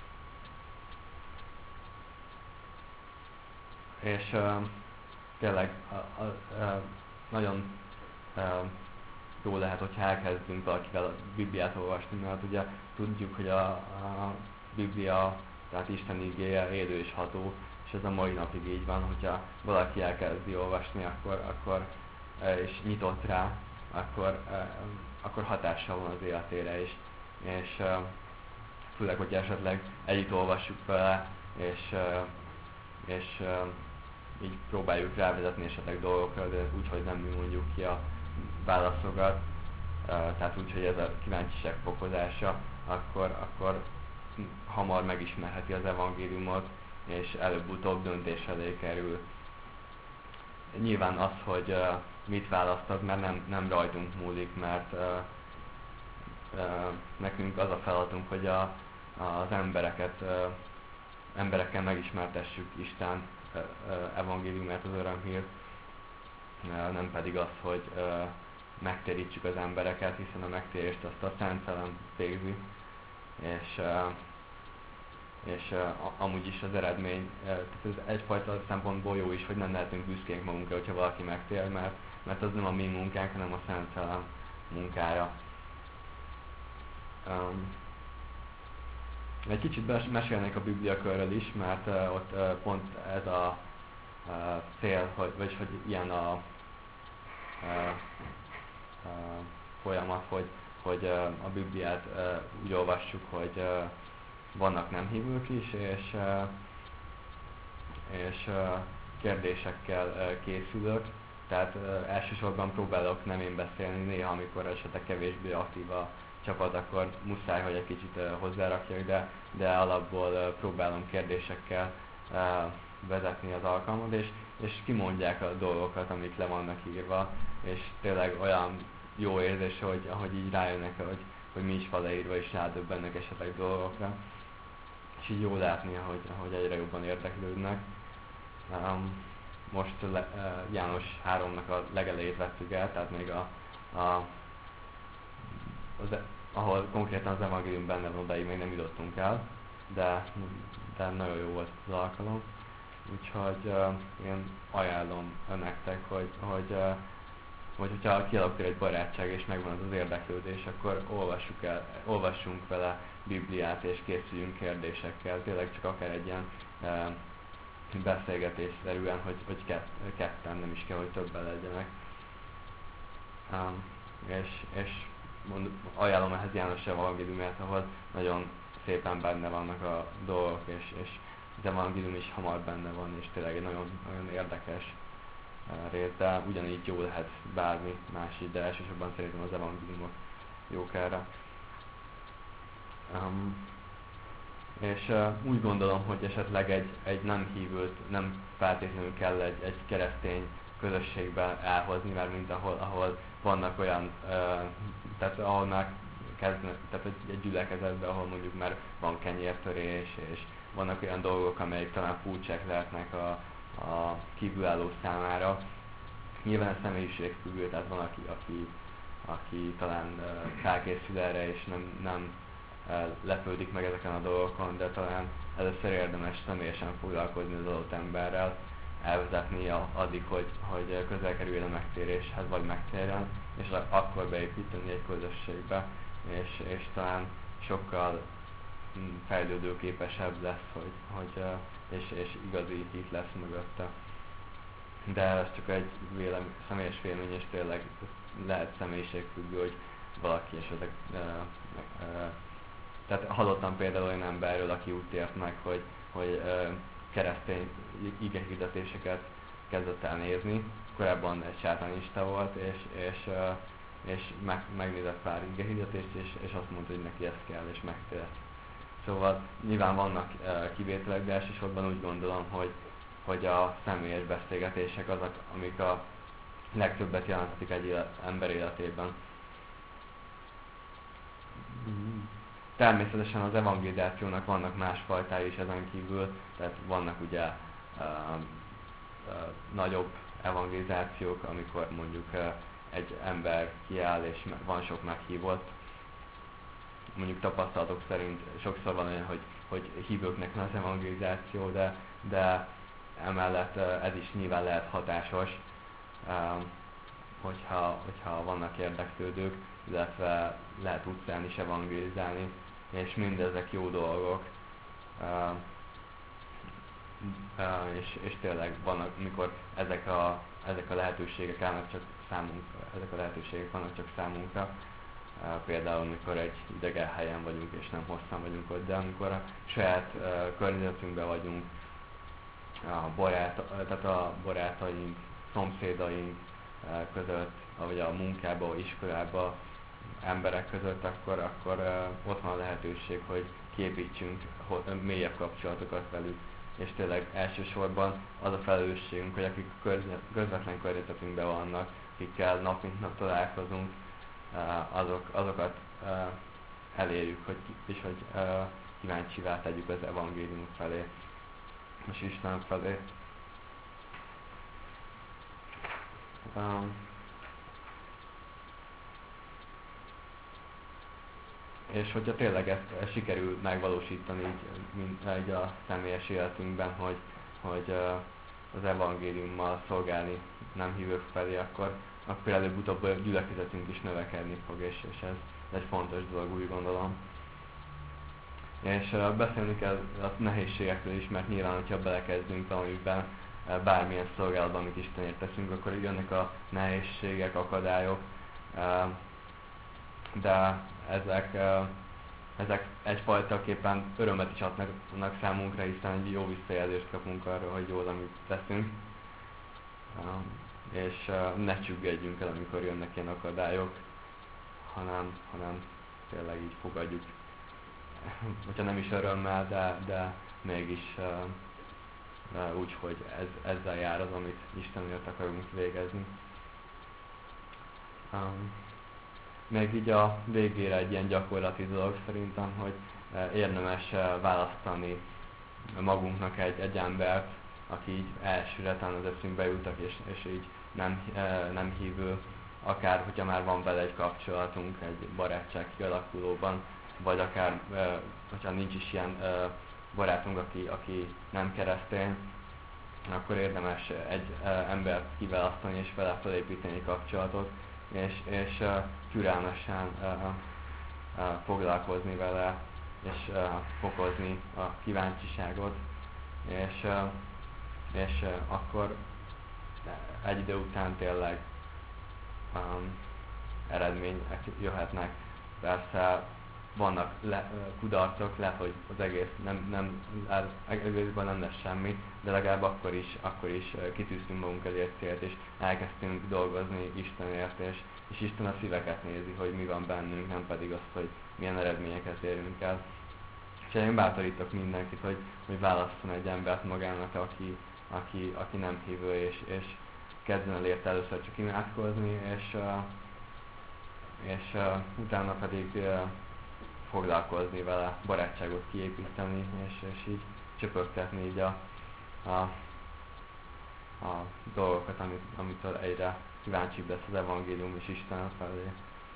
És tényleg nagyon jó lehet, hogyha elkezdünk valakivel a Bibliát olvasni, mert ugye tudjuk, hogy a Biblia, tehát Isten igéje élő és ható, és ez a mai napig így van, hogyha valaki elkezdi olvasni, és nyitott rá, akkor hatással van az életére is. És főleg, hogy esetleg együtt olvassuk vele, és így próbáljuk rávezetni esetleg dolgokra, de úgy, hogy nem mi mondjuk ki a válaszokat, tehát úgy, hogy ez a kíváncsiság fokozása, akkor hamar megismerheti az evangéliumot, és előbb-utóbb döntés elé kerül. Nyilván az, hogy mit választok, mert nem rajtunk múlik, mert nekünk az a feladatunk, hogy az emberekkel megismertessük Isten evangéliumát, az örömhírt, nem pedig az, hogy megtérítsük az embereket, hiszen a megtérést azt a Szent Szellem végzi, és amúgy is az eredmény, tehát ez egyfajta szempontból jó is, hogy nem lehetünk büszkénk magunkra, hogyha valaki megtér, mert az nem a mi munkánk, hanem a Szent Szellem munkája. Egy kicsit mesélnék a Bibliakörről is, mert ott pont ez a cél, vagyis hogy ilyen a folyamat, hogy a Bibliát úgy olvassuk, hogy vannak nem hívők is, és kérdésekkel készülök, tehát elsősorban próbálok nem én beszélni, néha amikor esetleg kevésbé aktív a csapat, akkor muszáj, hogy egy kicsit hozzárakjak, de alapból próbálom kérdésekkel vezetni az alkalmat, és kimondják a dolgokat, amik le vannak írva, és tényleg olyan jó érzés, hogy ahogy így rájönnek, hogy mi is van leírva, és rádöbbennek esetleg dolgokra. És így jó látni, hogy egyre jobban érdeklődnek. Most János 3-nak a legelejét vettük el, tehát még ahol konkrétan az evangélium benne van, odáig még nem jutottunk el, de nagyon jó volt az alkalom. Úgyhogy én ajánlom nektek, hogyha kialakul egy barátság és megvan az érdeklődés, akkor olvassunk vele Bibliát és készüljünk kérdésekkel. Tényleg csak akár egy ilyen beszélgetésszerűen, hogy ketten, nem is kell, hogy többen legyenek. És ajánlom ehhez János evangéliumát, ahol nagyon szépen benne vannak a dolgok, és az evangélium is hamar benne van, és tényleg egy nagyon, nagyon érdekes rész, de ugyanígy jó lehet bármi másik, de elsősorban szerintem az evangéliumok jók erre. És úgy gondolom, hogy esetleg egy nem hívőt nem feltétlenül kell egy keresztény közösségbe elhozni, mert mint ahol vannak olyan, tehát ahol már tehát egy gyülekezetben, ahol mondjuk már van kenyértörés, és vannak olyan dolgok, amelyek talán furcsák lehetnek a kívülálló számára. Nyilván a személyiségfüggő, tehát van, aki talán felkészül erre, és nem lepődik meg ezeken a dolgokon, de talán először érdemes személyesen foglalkozni az adott emberrel, elvezetni addig, hogy közel kerüljön a megtéréshez, vagy megtérjen, és akkor beépíteni egy közösségbe, és talán sokkal fejlődőképesebb lesz, és igazi hit lesz mögötte. De ez csak egy személyes vélemény, és tényleg lehet személyiségfüggő, hogy valaki esetleg tehát hallottam például olyan emberről, aki úgy tért meg, hogy keresztény igehirdetéseket kezdett el nézni. Korábban egy sátánista volt, és megnézett pár igehirdetést, és azt mondta, hogy neki ez kell, és megtért. Szóval nyilván vannak kivételek, de elsősorban úgy gondolom, hogy a személyes beszélgetések azok, amik a legtöbbet jelenthetik egy ember életében. Természetesen az evangelizációnak vannak más fajtái is ezen kívül, tehát vannak ugye nagyobb evangelizációk, amikor mondjuk egy ember kiáll és van sok meghívott. Mondjuk tapasztalatok szerint sokszor van olyan, hogy hívőknek van az evangelizáció, de emellett ez is nyilván lehet hatásos, hogyha vannak érdeklődők, illetve lehet utcán is evangelizálni, és mindezek jó dolgok, és tényleg vannak, mikor ezek a lehetőségek állnak csak számunkra, például amikor egy idegen helyen vagyunk, és nem hosszan vagyunk ott, de amikor a saját környezetünkben vagyunk, tehát a barátaink, szomszédaink között, vagy a munkába, iskolába, emberek között, akkor ott van a lehetőség, hogy kiépítsünk mélyebb kapcsolatokat velük. És tényleg elsősorban az a felelősségünk, hogy akik közvetlen környezetünkben vannak, akikkel nap mint nap találkozunk, azokat elérjük, és hogy kíváncsivá tegyük az evangélium felé, és Isten felé. És hogyha tényleg ezt sikerül megvalósítani így a személyes életünkben, hogy az evangéliummal szolgálni nem hívők felé, akkor előbb-utóbb a gyülekezetünk is növekedni fog, és ez egy fontos dolog, úgy gondolom. És beszélni kell a nehézségekről is, mert nyilván, hogyha belekezdünk valamiben, bármilyen szolgálatban, amit Istenért teszünk, akkor jönnek a nehézségek, akadályok, de ezek egyfajtaképpen örömet is adnak számunkra, hiszen egy jó visszajelzést kapunk arra, hogy jól, amit teszünk. És ne csüggedjünk el, amikor jönnek ilyen akadályok, hanem tényleg így fogadjuk, hogyha nem is örömmel, de mégis úgy, hogy ezzel jár az, amit Istenért akarunk végezni. Még így a végére egy ilyen gyakorlati dolog szerintem, hogy érdemes választani magunknak egy embert, aki így elsőre talán az eszünkbe jutak, és így nem hívő, akár hogyha már van vele egy kapcsolatunk, egy barátság kialakulóban, vagy akár hogyha nincs is ilyen barátunk, aki nem keresztény, akkor érdemes egy embert kiválasztani és vele felépíteni kapcsolatot, és türelmesen foglalkozni vele, és fokozni a kíváncsiságot, és akkor egy idő után tényleg eredmények jöhetnek. Persze vannak kudarcok, lehet, hogy az egészben nem lesz semmi, de legalább akkor is kitűztünk magunk elé célt, és elkezdtünk dolgozni Istenért, és Isten a szíveket nézi, hogy mi van bennünk, nem pedig azt, hogy milyen eredményeket érünk el. És én bátorítok mindenkit, hogy válasszon egy embert magának, aki nem hívő, és kezdjen el érte először csak imádkozni, és utána pedig foglalkozni vele, barátságot kiépíteni, és így csöpögtetni így a dolgokat, amitől egyre kíváncsibb lesz az evangélium és Isten felé.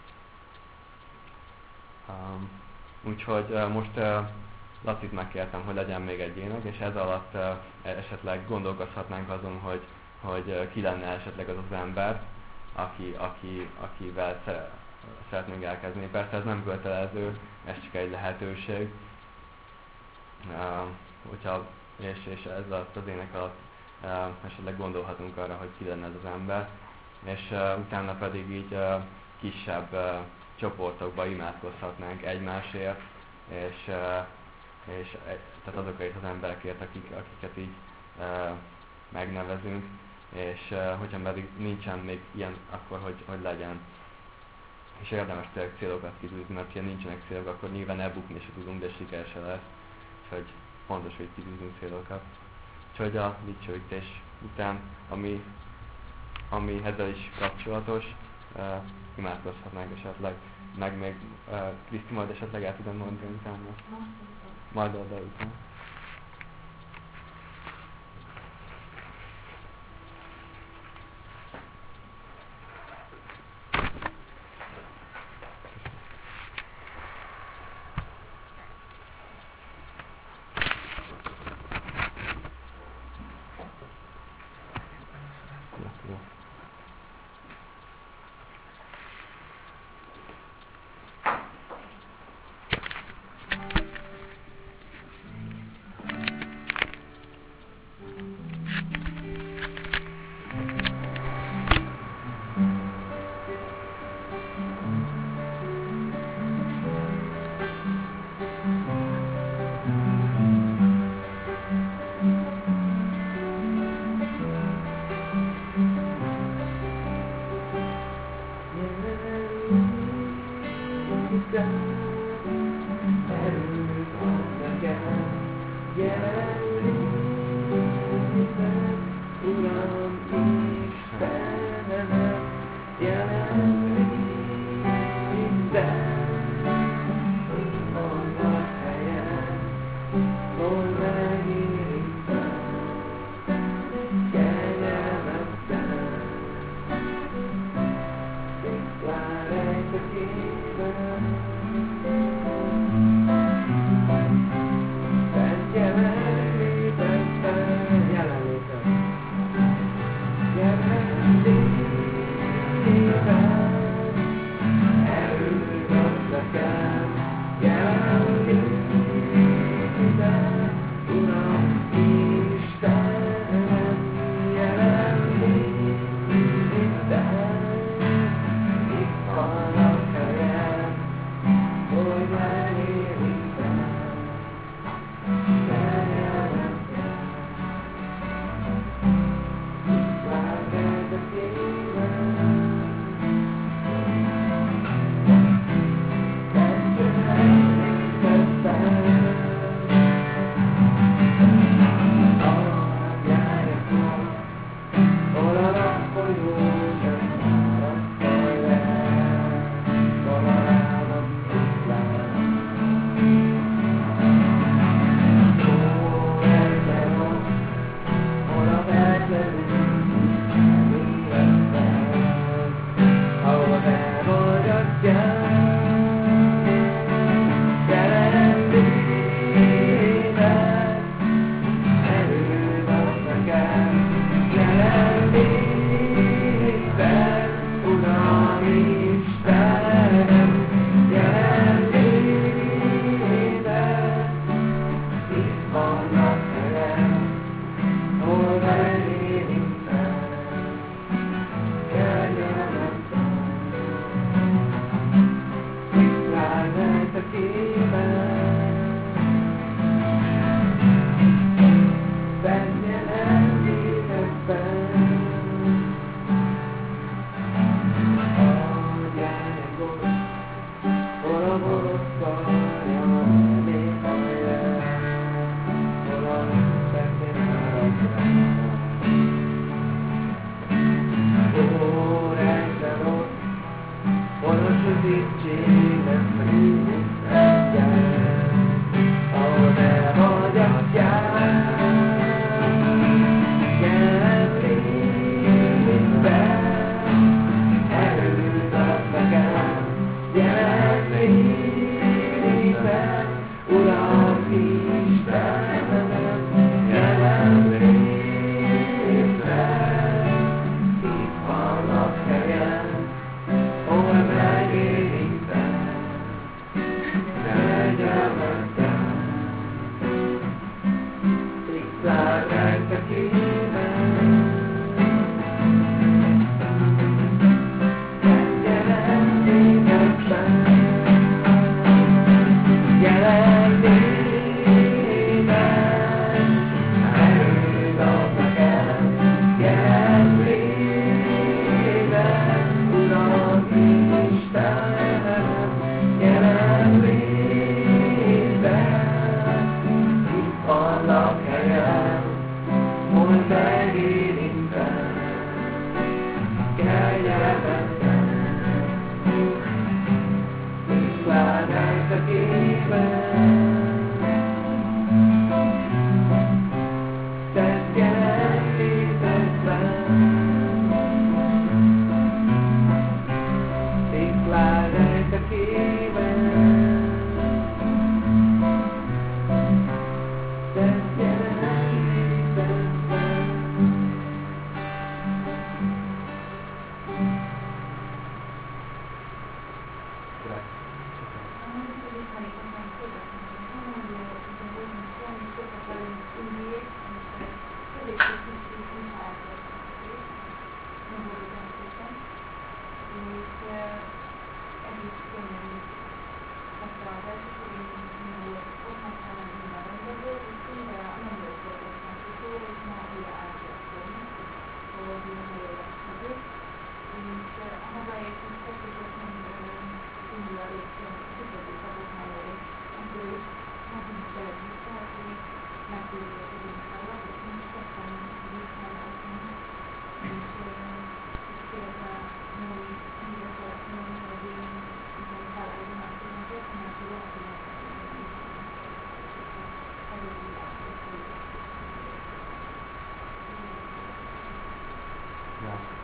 Úgyhogy most Lacit megkértem, hogy legyen még egy ének, és ez alatt esetleg gondolkozhatnánk azon, hogy ki lenne esetleg az az ember, akivel szeretnénk elkezdeni. Persze ez nem kötelező, ez csak egy lehetőség. És ez alatt az ének alatt esetleg gondolhatunk arra, hogy ki lenne ez az ember, és utána pedig így kisebb csoportokba imádkozhatnánk egymásért, és tehát azokért az emberekért, akiket így megnevezünk, és hogyha pedig nincsen még ilyen, akkor hogy legyen. És érdemes tényleg célokat kitűzni, mert ha nincsenek célok, akkor nyilván elbukni se tudunk, de siker se lesz. Úgyhogy fontos, hogy kitűzünk célokat. Úgyhogy a dicsőítés után, ami ezzel is kapcsolatos, imádkozhatnánk esetleg, meg még Kriszti majd esetleg el tudom mondani utána. Majd oda után. Uram Istenem, jelenléted vannak helyen, hol megérintem, kegyelmetben, tisztán rejtekében, szent jelenléted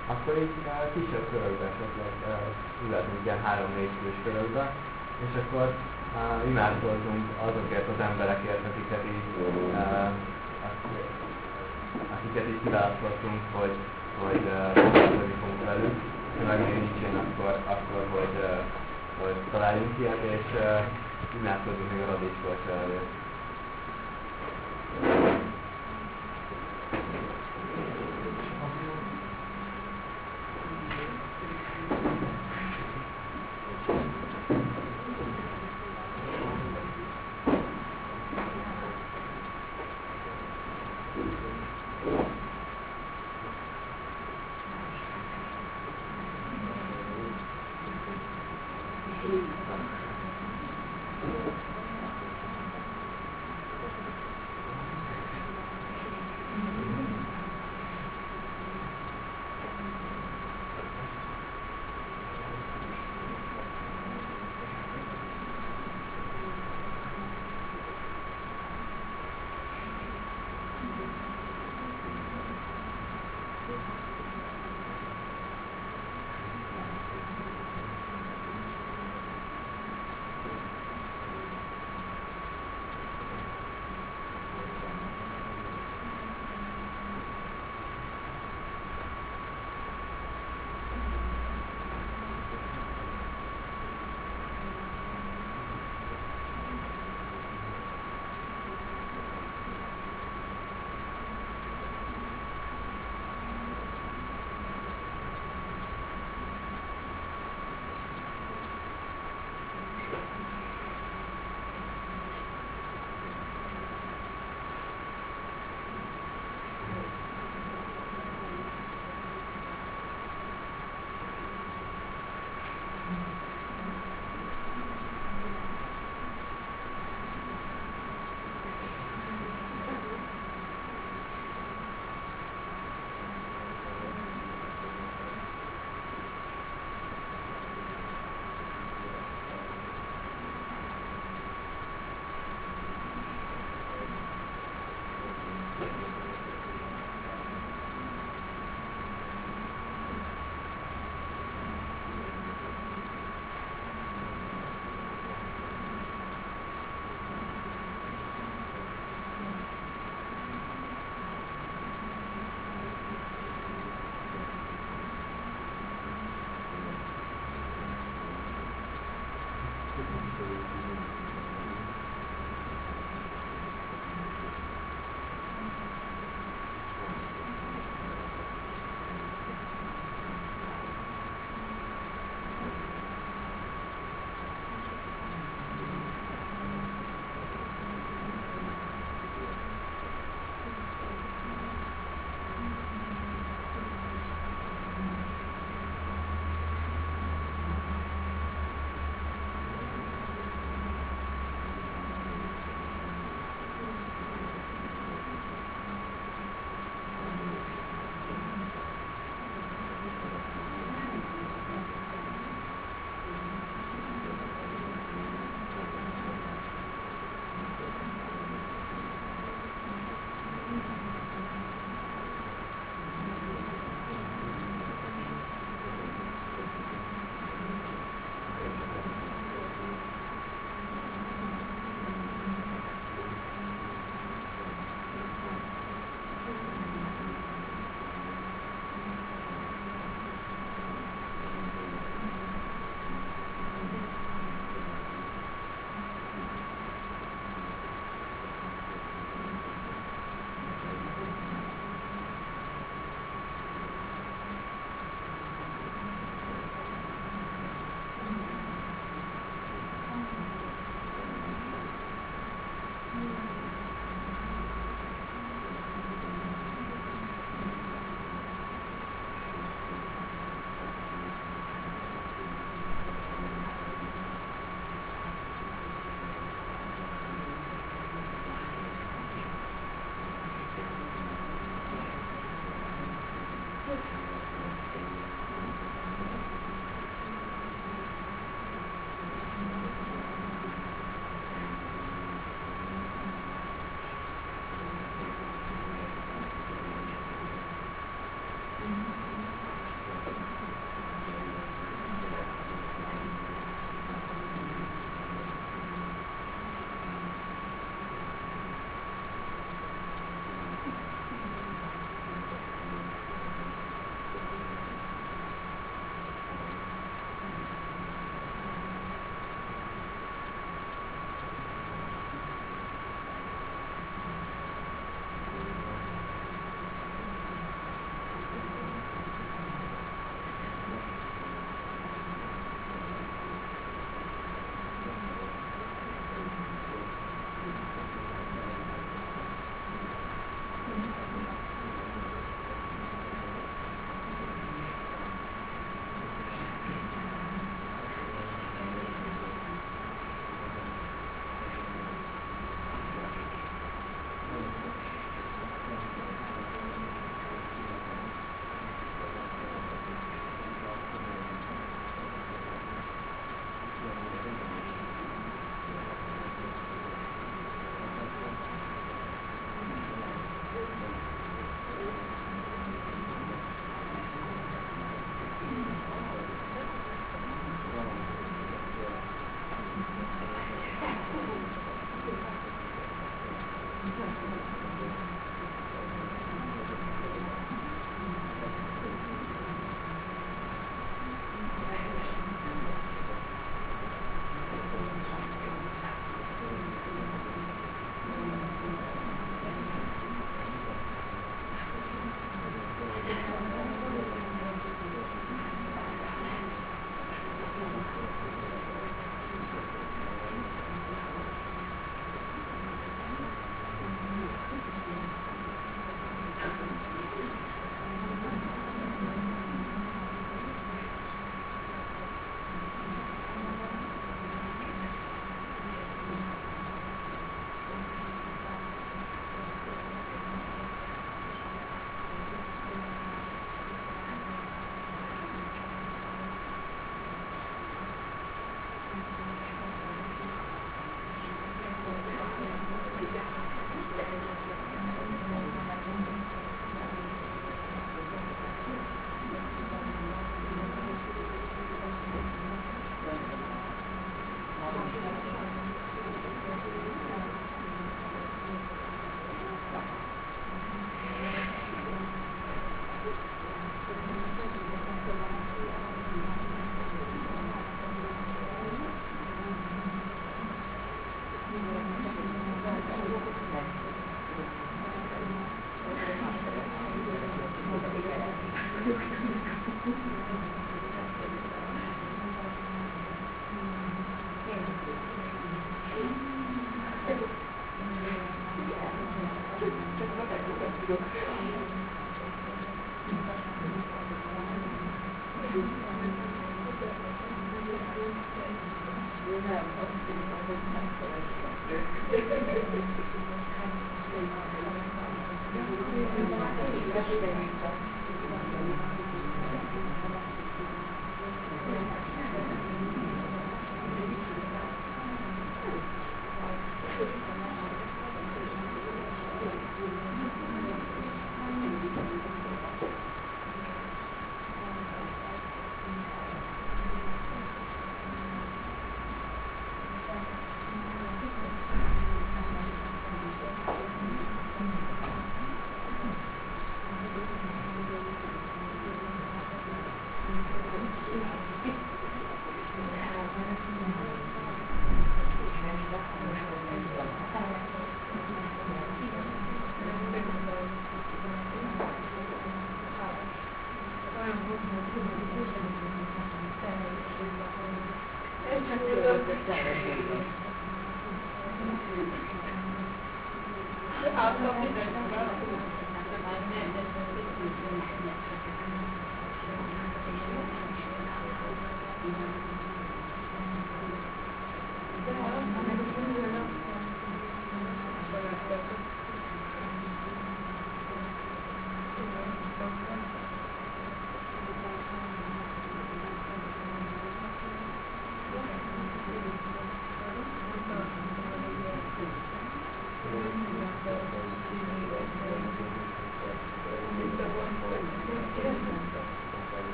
akkor így kisebb körökbe esetleg ülhetünk ilyen 3-4 fős körökbe, és akkor imádkozzunk azokért az emberekért, akiket így kiválasztottunk, hogy foglalkozni fogunk velük, ha meg nincsen, akkor hogy találjunk ilyet, és imádkozzunk még a radicskolcsa előtt.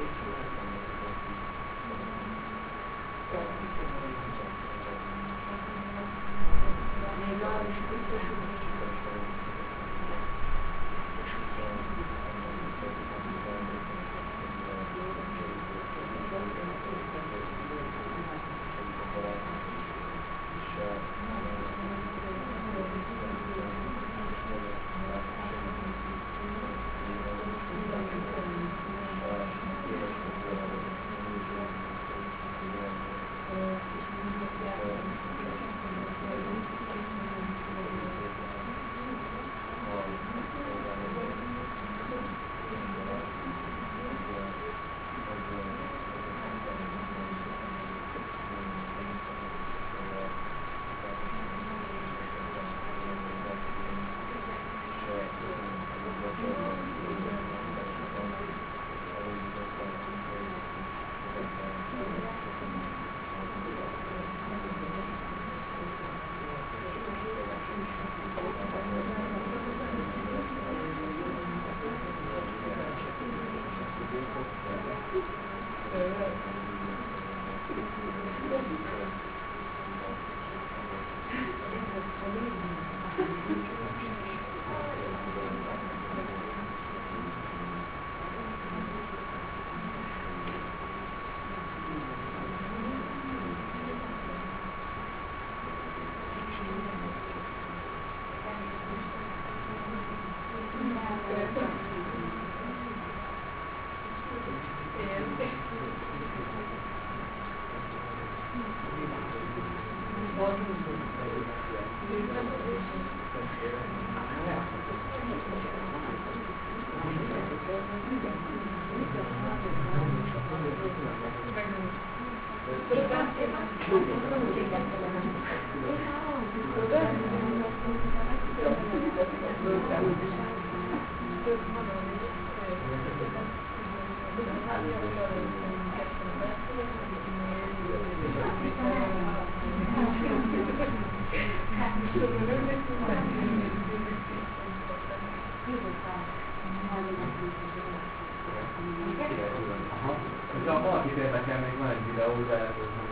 Ha valakit érdekel, még van egy videó, de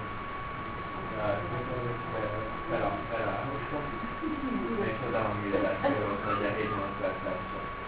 felállhoztam, és oda van videót, hogy 7-8 perc lesz.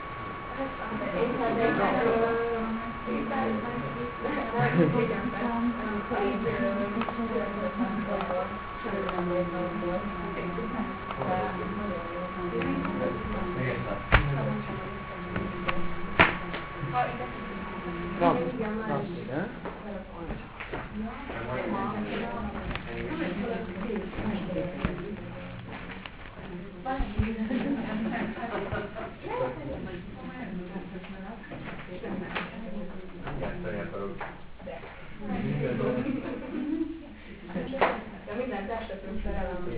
Mindent estetünk szerelem,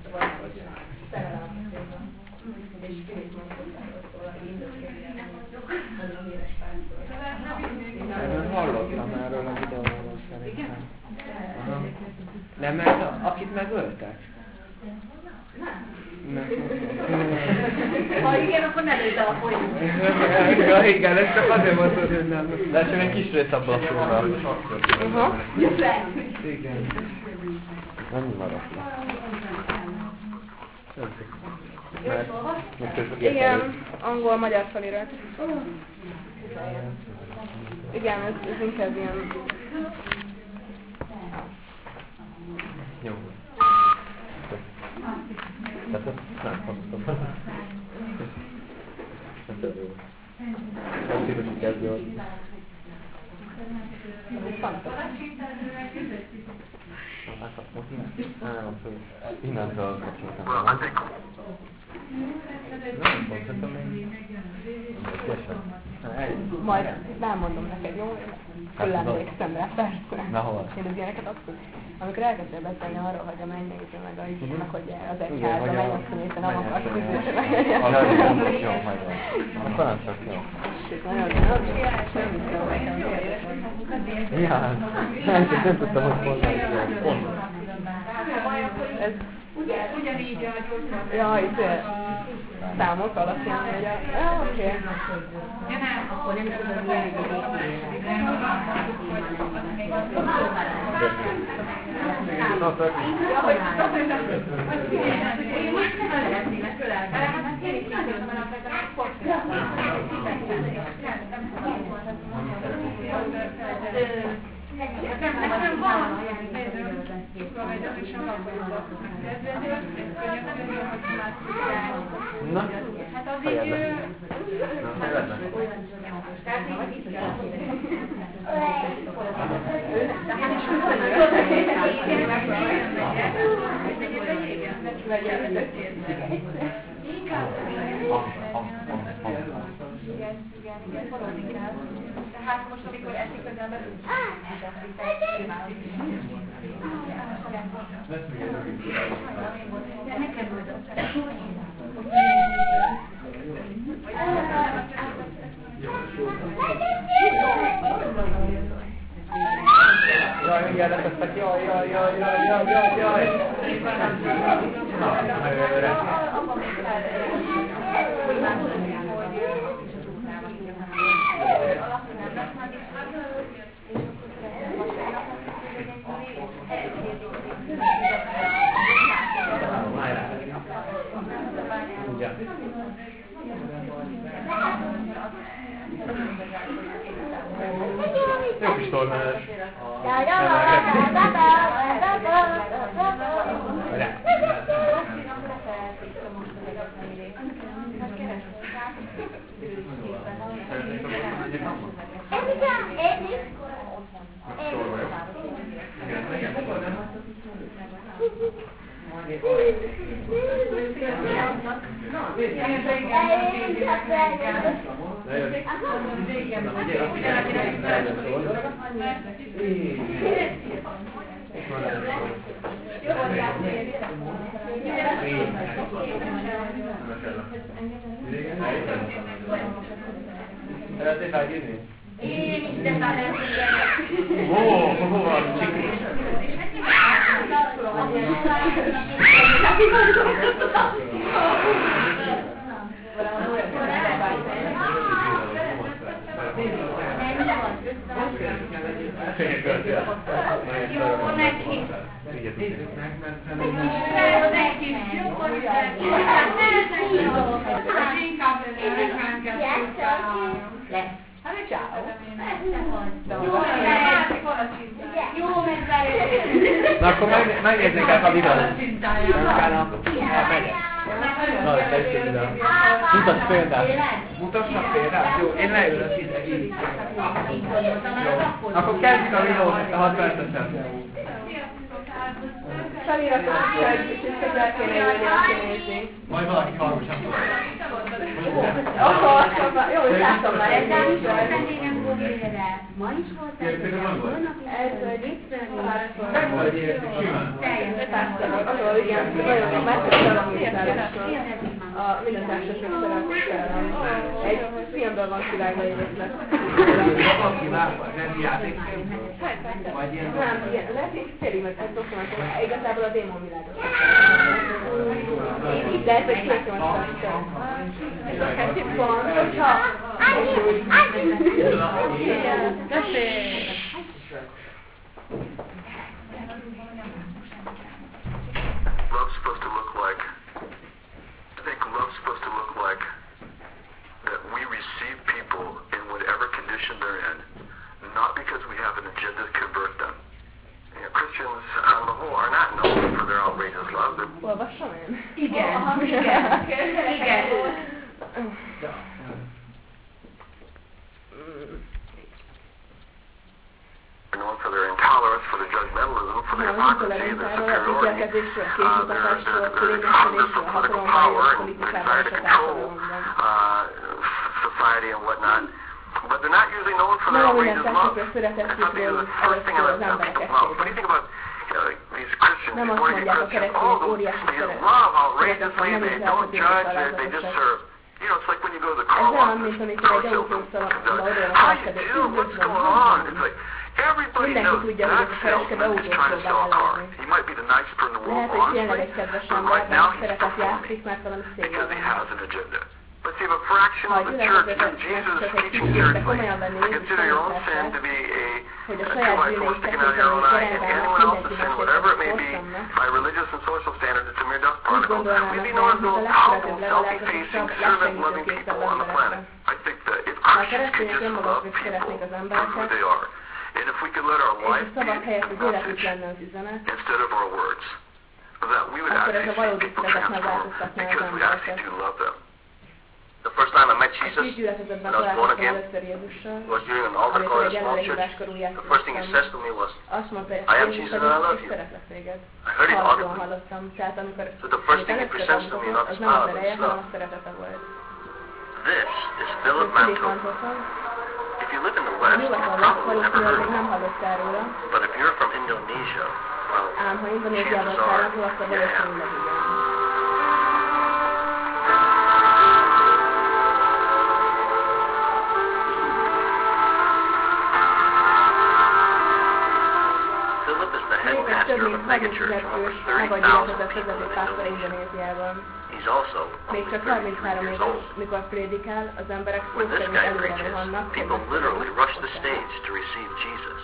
és két mondatot szól, aki indokérjen, az a híres párszor. Hallottam erről a videóról szerintem. Nem, mert akit megöltek? Nem. Ha igen, akkor nem ült a folyó. Ja, igen, ezt csak azért mondtad, hogy nem. De csak egy kis rész abban a filmben. Igen. Nem maradt. Igen, angol-magyar felirat. Igen, ez inkább ilyen... Jó. Tehát ezt nem hasztom. Ez jó. Nem szíves, hogy kezdő. Innentől kapcsoltam vele. Nem mondhatom még. Majd elmondom neked, jó? Föl emlékszem rá, persze. Na hol? Én az ilyeneket abszolút. Amikor elkezdtél beszélni arról, hogy a mennyegítő meg a Istennek, hogy az egyház, a mennyasszonyét nem akarsz küzdeni meg. Jó, majd van. Akkor nem csak jó. Nagyon jó. Nem hiszem, nekem Ja, nem tudtam, hogy pont. ez Ugyanígy a gyógyszerek. ja, itt számot alapján, hogy oké. Ja nem, akkor nem tudom, milyen egy nekem van Na? hát az így igen, forrózni kell. Tehát most, amikor eszik az ember, de nekem Jaj, mindjárt letesztek, jaj. Na, jövőre. Jó kis tornás. Szeretnél felhívni? Én is, de már nem tudom. Ó, az csikli. Jó neki. Nézzük meg, mert Jó, megvárjuk. Na akkor megnézzük át a videót. Utána elmegyek. Na, ez egy videó. Mutasd példát. mutassak példát? Jó, én leülök ide, így. Jó. Akkor kezdjük a videót, 6 percesen. Samira egy kicsit el kéne jönni, azt nézni. Majd valaki hallgasson. Jó, hogy láttam már egy Ma is volt ez egy Meg vagy érti, simán. attól igen, nagyon messze a minden társaság szerelem. Egy filmből van kivágva egy ötlet. Van kivágva, nem játékfilm? Vagy ilyen? Nem, ilyen, lehet egy félig meg ezt szoktam, igazából a démonvilágot. De ez egy készülmet ez a kettő van, hogyha... Love's supposed to look like, I think love's supposed to look like that we receive people in whatever condition they're in, not because we have an agenda to convert them. You know, Christians on the whole are not known for their outrageous love. Olvassam én? Igen. They're known for their intolerance, for their judgmentalism, for their hypocrisy, their superiority, their conduct for political power and desire to control society and whatnot. But they're not usually known for their outrageous love. That's something that's the first thing on people's mouth. What do you think about these Christians, these born-again Christians? Oh, they love outrageously, they don't judge, they just serve. You know, it's like when you go to the car wash, car sales, how you do, what's going on? It's like, Everybody Mindenki knows tudja, hogy that ez a kereskedő salesman is autót trying to sell a próbál car. eladni. He might be the nicest person in the world, Lehet, hogy tényleg honestly, egy kedves but ember, right de now a he's szeretet játszik, performing mert valami célja because he van. has an agenda. But see, if a fraction Ha of a the church gyülekezetet knew Jesus csak egy teaching kicsit seriously, komolyan venni to consider your own sin to be hogy a a saját 2x4 bűneit sticking out of your own eye, and tekintetében anyone else's mindenkinek sin, whatever it may be, hoztamnak, by religious and social standards, it's a mere dust úgy particle. gondolnának, We'd be hogy known as mint a those legszeretőbb, humble, self-effacing, legalázatosabb, servant-loving legsegítőkészebb people on the planet. emberekre. I think that if Ha a Christians could keresztények just önmaguk love is people szeretnék az for who embereket, they are, and if we could let our és a life be szavak helyett the az életük message lenne az üzenet, instead of our words, that we would akkor ez actually a see valódi people szeretet transform megváltoztatná az because we actually embereket. do love them. The first time I met A Jesus, kis gyülekezetben when I was born találkoztam again, először Jézussal, was during an altar call amikor at egy a small church. előrehíváskorú The first thing he says to me was, azt mondta, hogy I am Jézus Jesus and I love és you. szeretlek téged. I heard it Hallottam, audibly. hallottam. Tehát amikor So the first thing he először presents to me, not az his nem az power, but ereje, his hanem love. a szeretete volt. This is Philip Philip Mantle. Mantle. If you live in the A West, you nyugaton laksz, probably never valószínűleg heard még of nem him. hallottál róla, But if you're from Indonesia, well, ám ha Indonéziából chances are származol, akkor you have. valószínűleg igen. Philip is the head Philip egy több pastor of mint a megachurch 30 of over fős, nagy 30,000 gyülekezet people vezető in pásztor Indonesia. Indonéziában. He's also Még only csak 33 33 years éves, old. mikor prédikál, az emberek szó When this szerint guy előre preaches, rohannak, hogy people literally megszólaljanak rush the hozzá. stage to receive Jesus.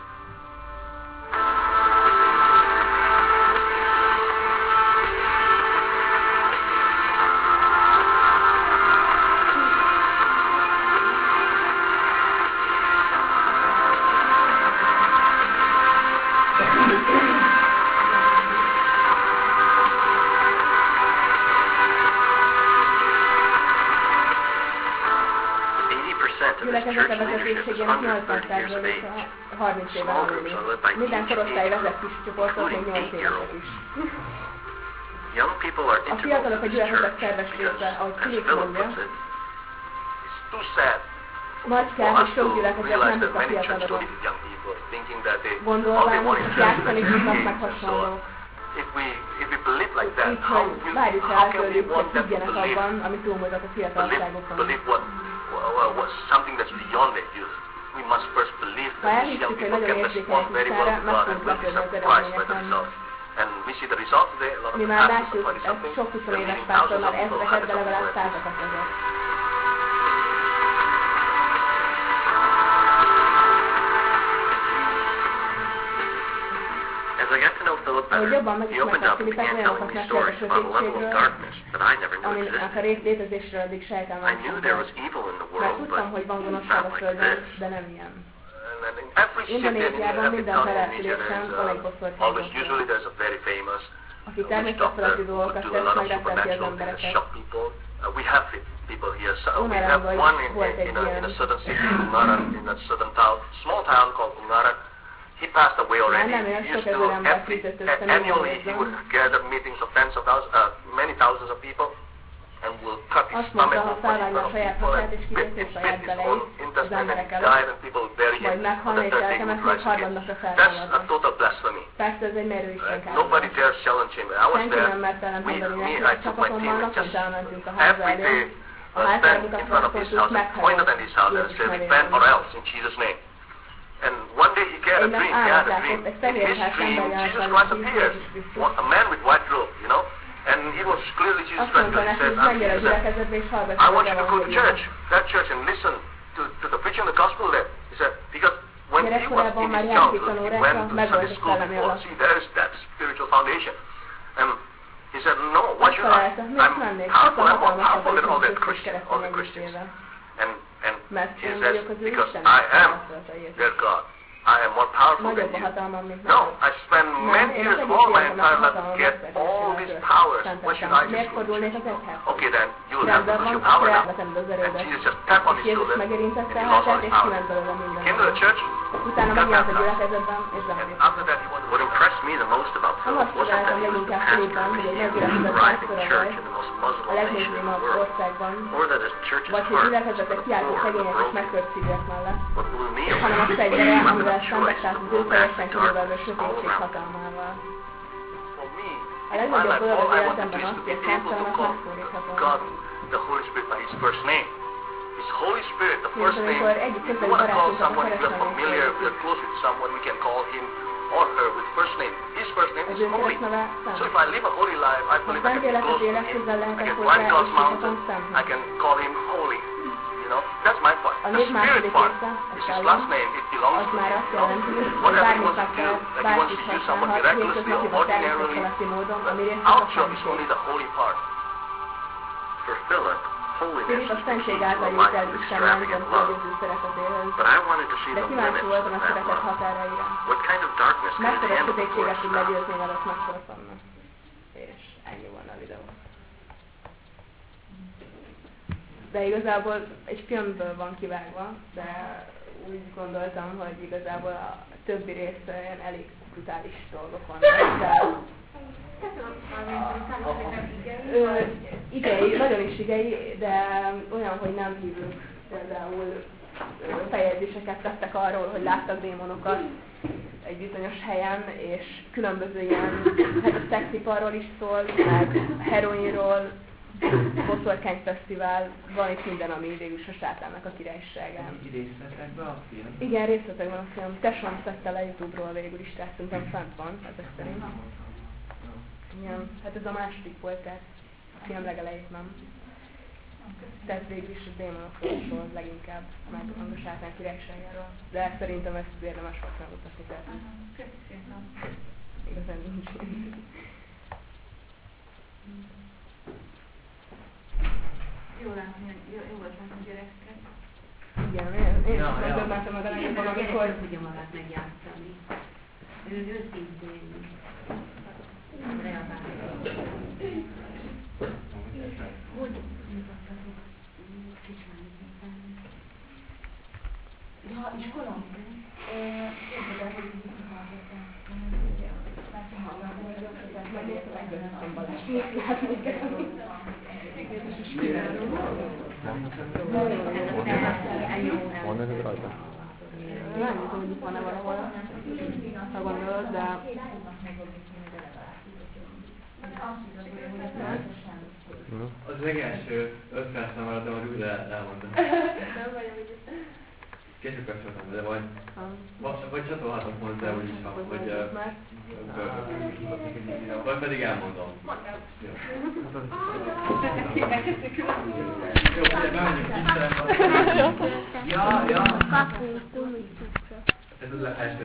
Gyülekezete vezetőségének 80%-a 30 éven aluli. Minden korosztály vezet kis csoportot, még 8 évesek is. Young people are A integral fiatalok to a this gyülekezet church szerves because, része, ahogy as Philip Philip mondja, puts it, it's too sad nagy for kell, hogy us sok to gyülekezet realize nem that bíz a many churches don't fiatalokon. need young people, thinking that all they Gondolván, want hogy is játszani just tudnak, meg games and so on. hasonlók. If we believe like that, Így, hogy várjuk el how can we tőlük, hogy want them to higgyenek believe abban, ami túlmutat a fiatalságokon. believe what something that's beyond their youth? We must first believe Ha that these young elhisszük, hogy people nagyon can respond érzékenyek very well Istenre, to meg God and fogunk will be lepődni az surprised by the eredményeken. result. And we see the result today. A lot of Mi the már pastors látjuk, are 20 something. sok 20 They're éves leading pásztor thousands már of people, ezreket, de hundreds of legalább people. százakat vezet. As I got to know Philip Ahogy jobban better, he opened megismertem up and Filipet, began olyanokat telling me mesélt a stories about a level of sötétségről, darkness that I never knew aminek a existed. létezésről addig sejtem I knew there was sem. evil in the Mert world, tudtam, but hogy van gonoszság not a like földön, this. de nem ilyen. And then in every city, in Indonéziában every minden town in Indonesia, településen van egy boszorkány always doktor, usually there's a very famous aki witch természetfeletti doctor who dolgokat do a tesz, lot of megrettenti az supernatural things, embereket. shock people. We have people here. So we have Ungarában is one volt egy in ilyen. a certain city, Ungaran, in a certain town, small town called Ungaran. He passed away already. nem olyan He sok used to ezer ember fűtött össze minden annually he évben. would gather meetings of tens of thousands, many thousands of people, and will cut his Azt mondta, stomach ha open in felvágja front a of saját people hasát and és spit kiveszi a saját his beleit own az intestine and emberek he előtt, died and people would bury him. majd On meghalna the és third day he eltemetni, would és rise again. harmadnapra That's a feltámadna. total blasphemy. Persze ez egy merő Isten Nobody káromlás. dares challenge him. I was Senki there. nem mert ellentmondani neki, I a took my csapatommal team and naponta just elmentünk a háza every day elé. A stand háztermutat in front of his tartottuk, house and pointed at his house and Jézus said, nevében. repent or else in Jesus' name. And one day he had a Egy nap dream. He had a állat dream. látott, egy In fehér his ruhás dream, ember Jesus jelent Christ meg, appears. Jézus Krisztus. A man with white robe, you know. And it was clearly Jesus Azt Christ. mondta He neki, said, hogy menjél a gyülekezetbe és hallgass I az want you to go to evangéliumot. church, that church, and listen to the preaching of the gospel there. He said, because when he was Gyerekkorában in már his járt young, tanul he rá, went to megvolt Sunday a school szellemi before. alap. See, there is that spiritual foundation. And he said, no, why should I? Találta, miért I'm mennék? powerful, Sokkal I'm more hatalmasabb powerful than all vagyok, that mint Krisztus Christian, all the keresztény Christians. egészével. And Mert he én says, vagyok az ő because Istenem, I am válaszolta Jézus. their God. I am more powerful than Nagyobb a you. hatalmam, mint No, neked. I spent many én years, az all my egész entire életemet life to get all these powers. Why should I Miért just go to fordulnék church? az egyhez? Okay, then you'll have to Rendben lose van, your power akkor now. elvetem az And erődet. Jesus just tapped on És his Jézus shoulder and megérintette he a lost all hátát, his és power. kiment belőle He minden. came to the church, Utána got megjelent a baptized. gyülekezetben, és And bemutatott. after that, what impressed me the most about Philip Azt wasn't that találtam he was the leginkább pastor Filipben, of hogy egy a nagy huge, gyülekezet thriving pásztora church volt, in the most a Muslim nation in the legmuszlimabb world, országban, or that his church's vagy hogy heart was gyülekezete for the kiállt a poor and the szegények és broken. megtört szívek mellett, What blew me hanem away a was fegyvere, his weapon amivel of choice szembeszállt to az go ő back teljesen to körülbelül darkness all sötétség around. hatalmával. For me, A in my legnagyobb life, dolog all az I wanted életemben to is az, to hogy be a able to számtalanak call megszólíthatom. God, the Holy Spirit, by His first name. His Holy Spirit, the first name, if you want to call someone, if you're familiar, if you're close with someone, we can call him or her with first name. His first name is holy. So if I live a holy life, I believe I can be close to him. I can climb God's mountain. I can call him holy. You know, that's my part. The spirit part, which is last name, it belongs to him. You know? Whatever he wants to do, like he wants to use someone miraculously or ordinarily, our job is only the holy part. For Philip, holiness is the key to a life of extravagant love. But I wanted to see the limits of that love. What kind of darkness can it handle before it's found? És ennyi van a videó. De igazából egy filmből van kivágva, de úgy gondoltam, hogy igazából a többi része ilyen elég brutális dolgok vannak. Igei, nagyon is igei, de olyan, hogy nem hívunk például feljegyzéseket tettek arról, hogy láttak démonokat egy bizonyos helyen, és különböző ilyen, hát a szexiparról is szól, meg heroinról, boszorkányfesztivál, van itt minden, ami végül is a sátánnak a királyságán. Részletekben a film? Igen, részletekben a film. Tesóm szedte le YouTube-ról végül is, tehát szerintem fent van, ezek szerint. Igen, hát ez a második volt, tehát a film legelejét nem. Tehát végül is a démonokról szól leginkább, meg a sátán királyságáról. De szerintem ezt érdemes volt megmutatni, tehát igazán nincs ilyen. Jó látni, jó volt látni gyerekeket. Igen, én is megdöbbentem a legjobban, amikor... Nem tudja magát megjátszani. Ő őszintén reagál. Hogy mutattatok Kicsmányi szépen? Ja, iskola? Képzeld el, hogy így hallgattam. Van ez rajta? Nem tudom, hogy itt van-e valahol, ha gondolod, de... Az legelső 5 percben maradtam, hogy újra elmondtam. Nem vagy, hogy... Később kapcsolatom, de vagy csatolhatok hozzá úgyis, hogy... Vagy pedig elmondom. Jó. Jó, ugye bemegyünk Instagramra. Ja. Kapunk, túl, Ez az első.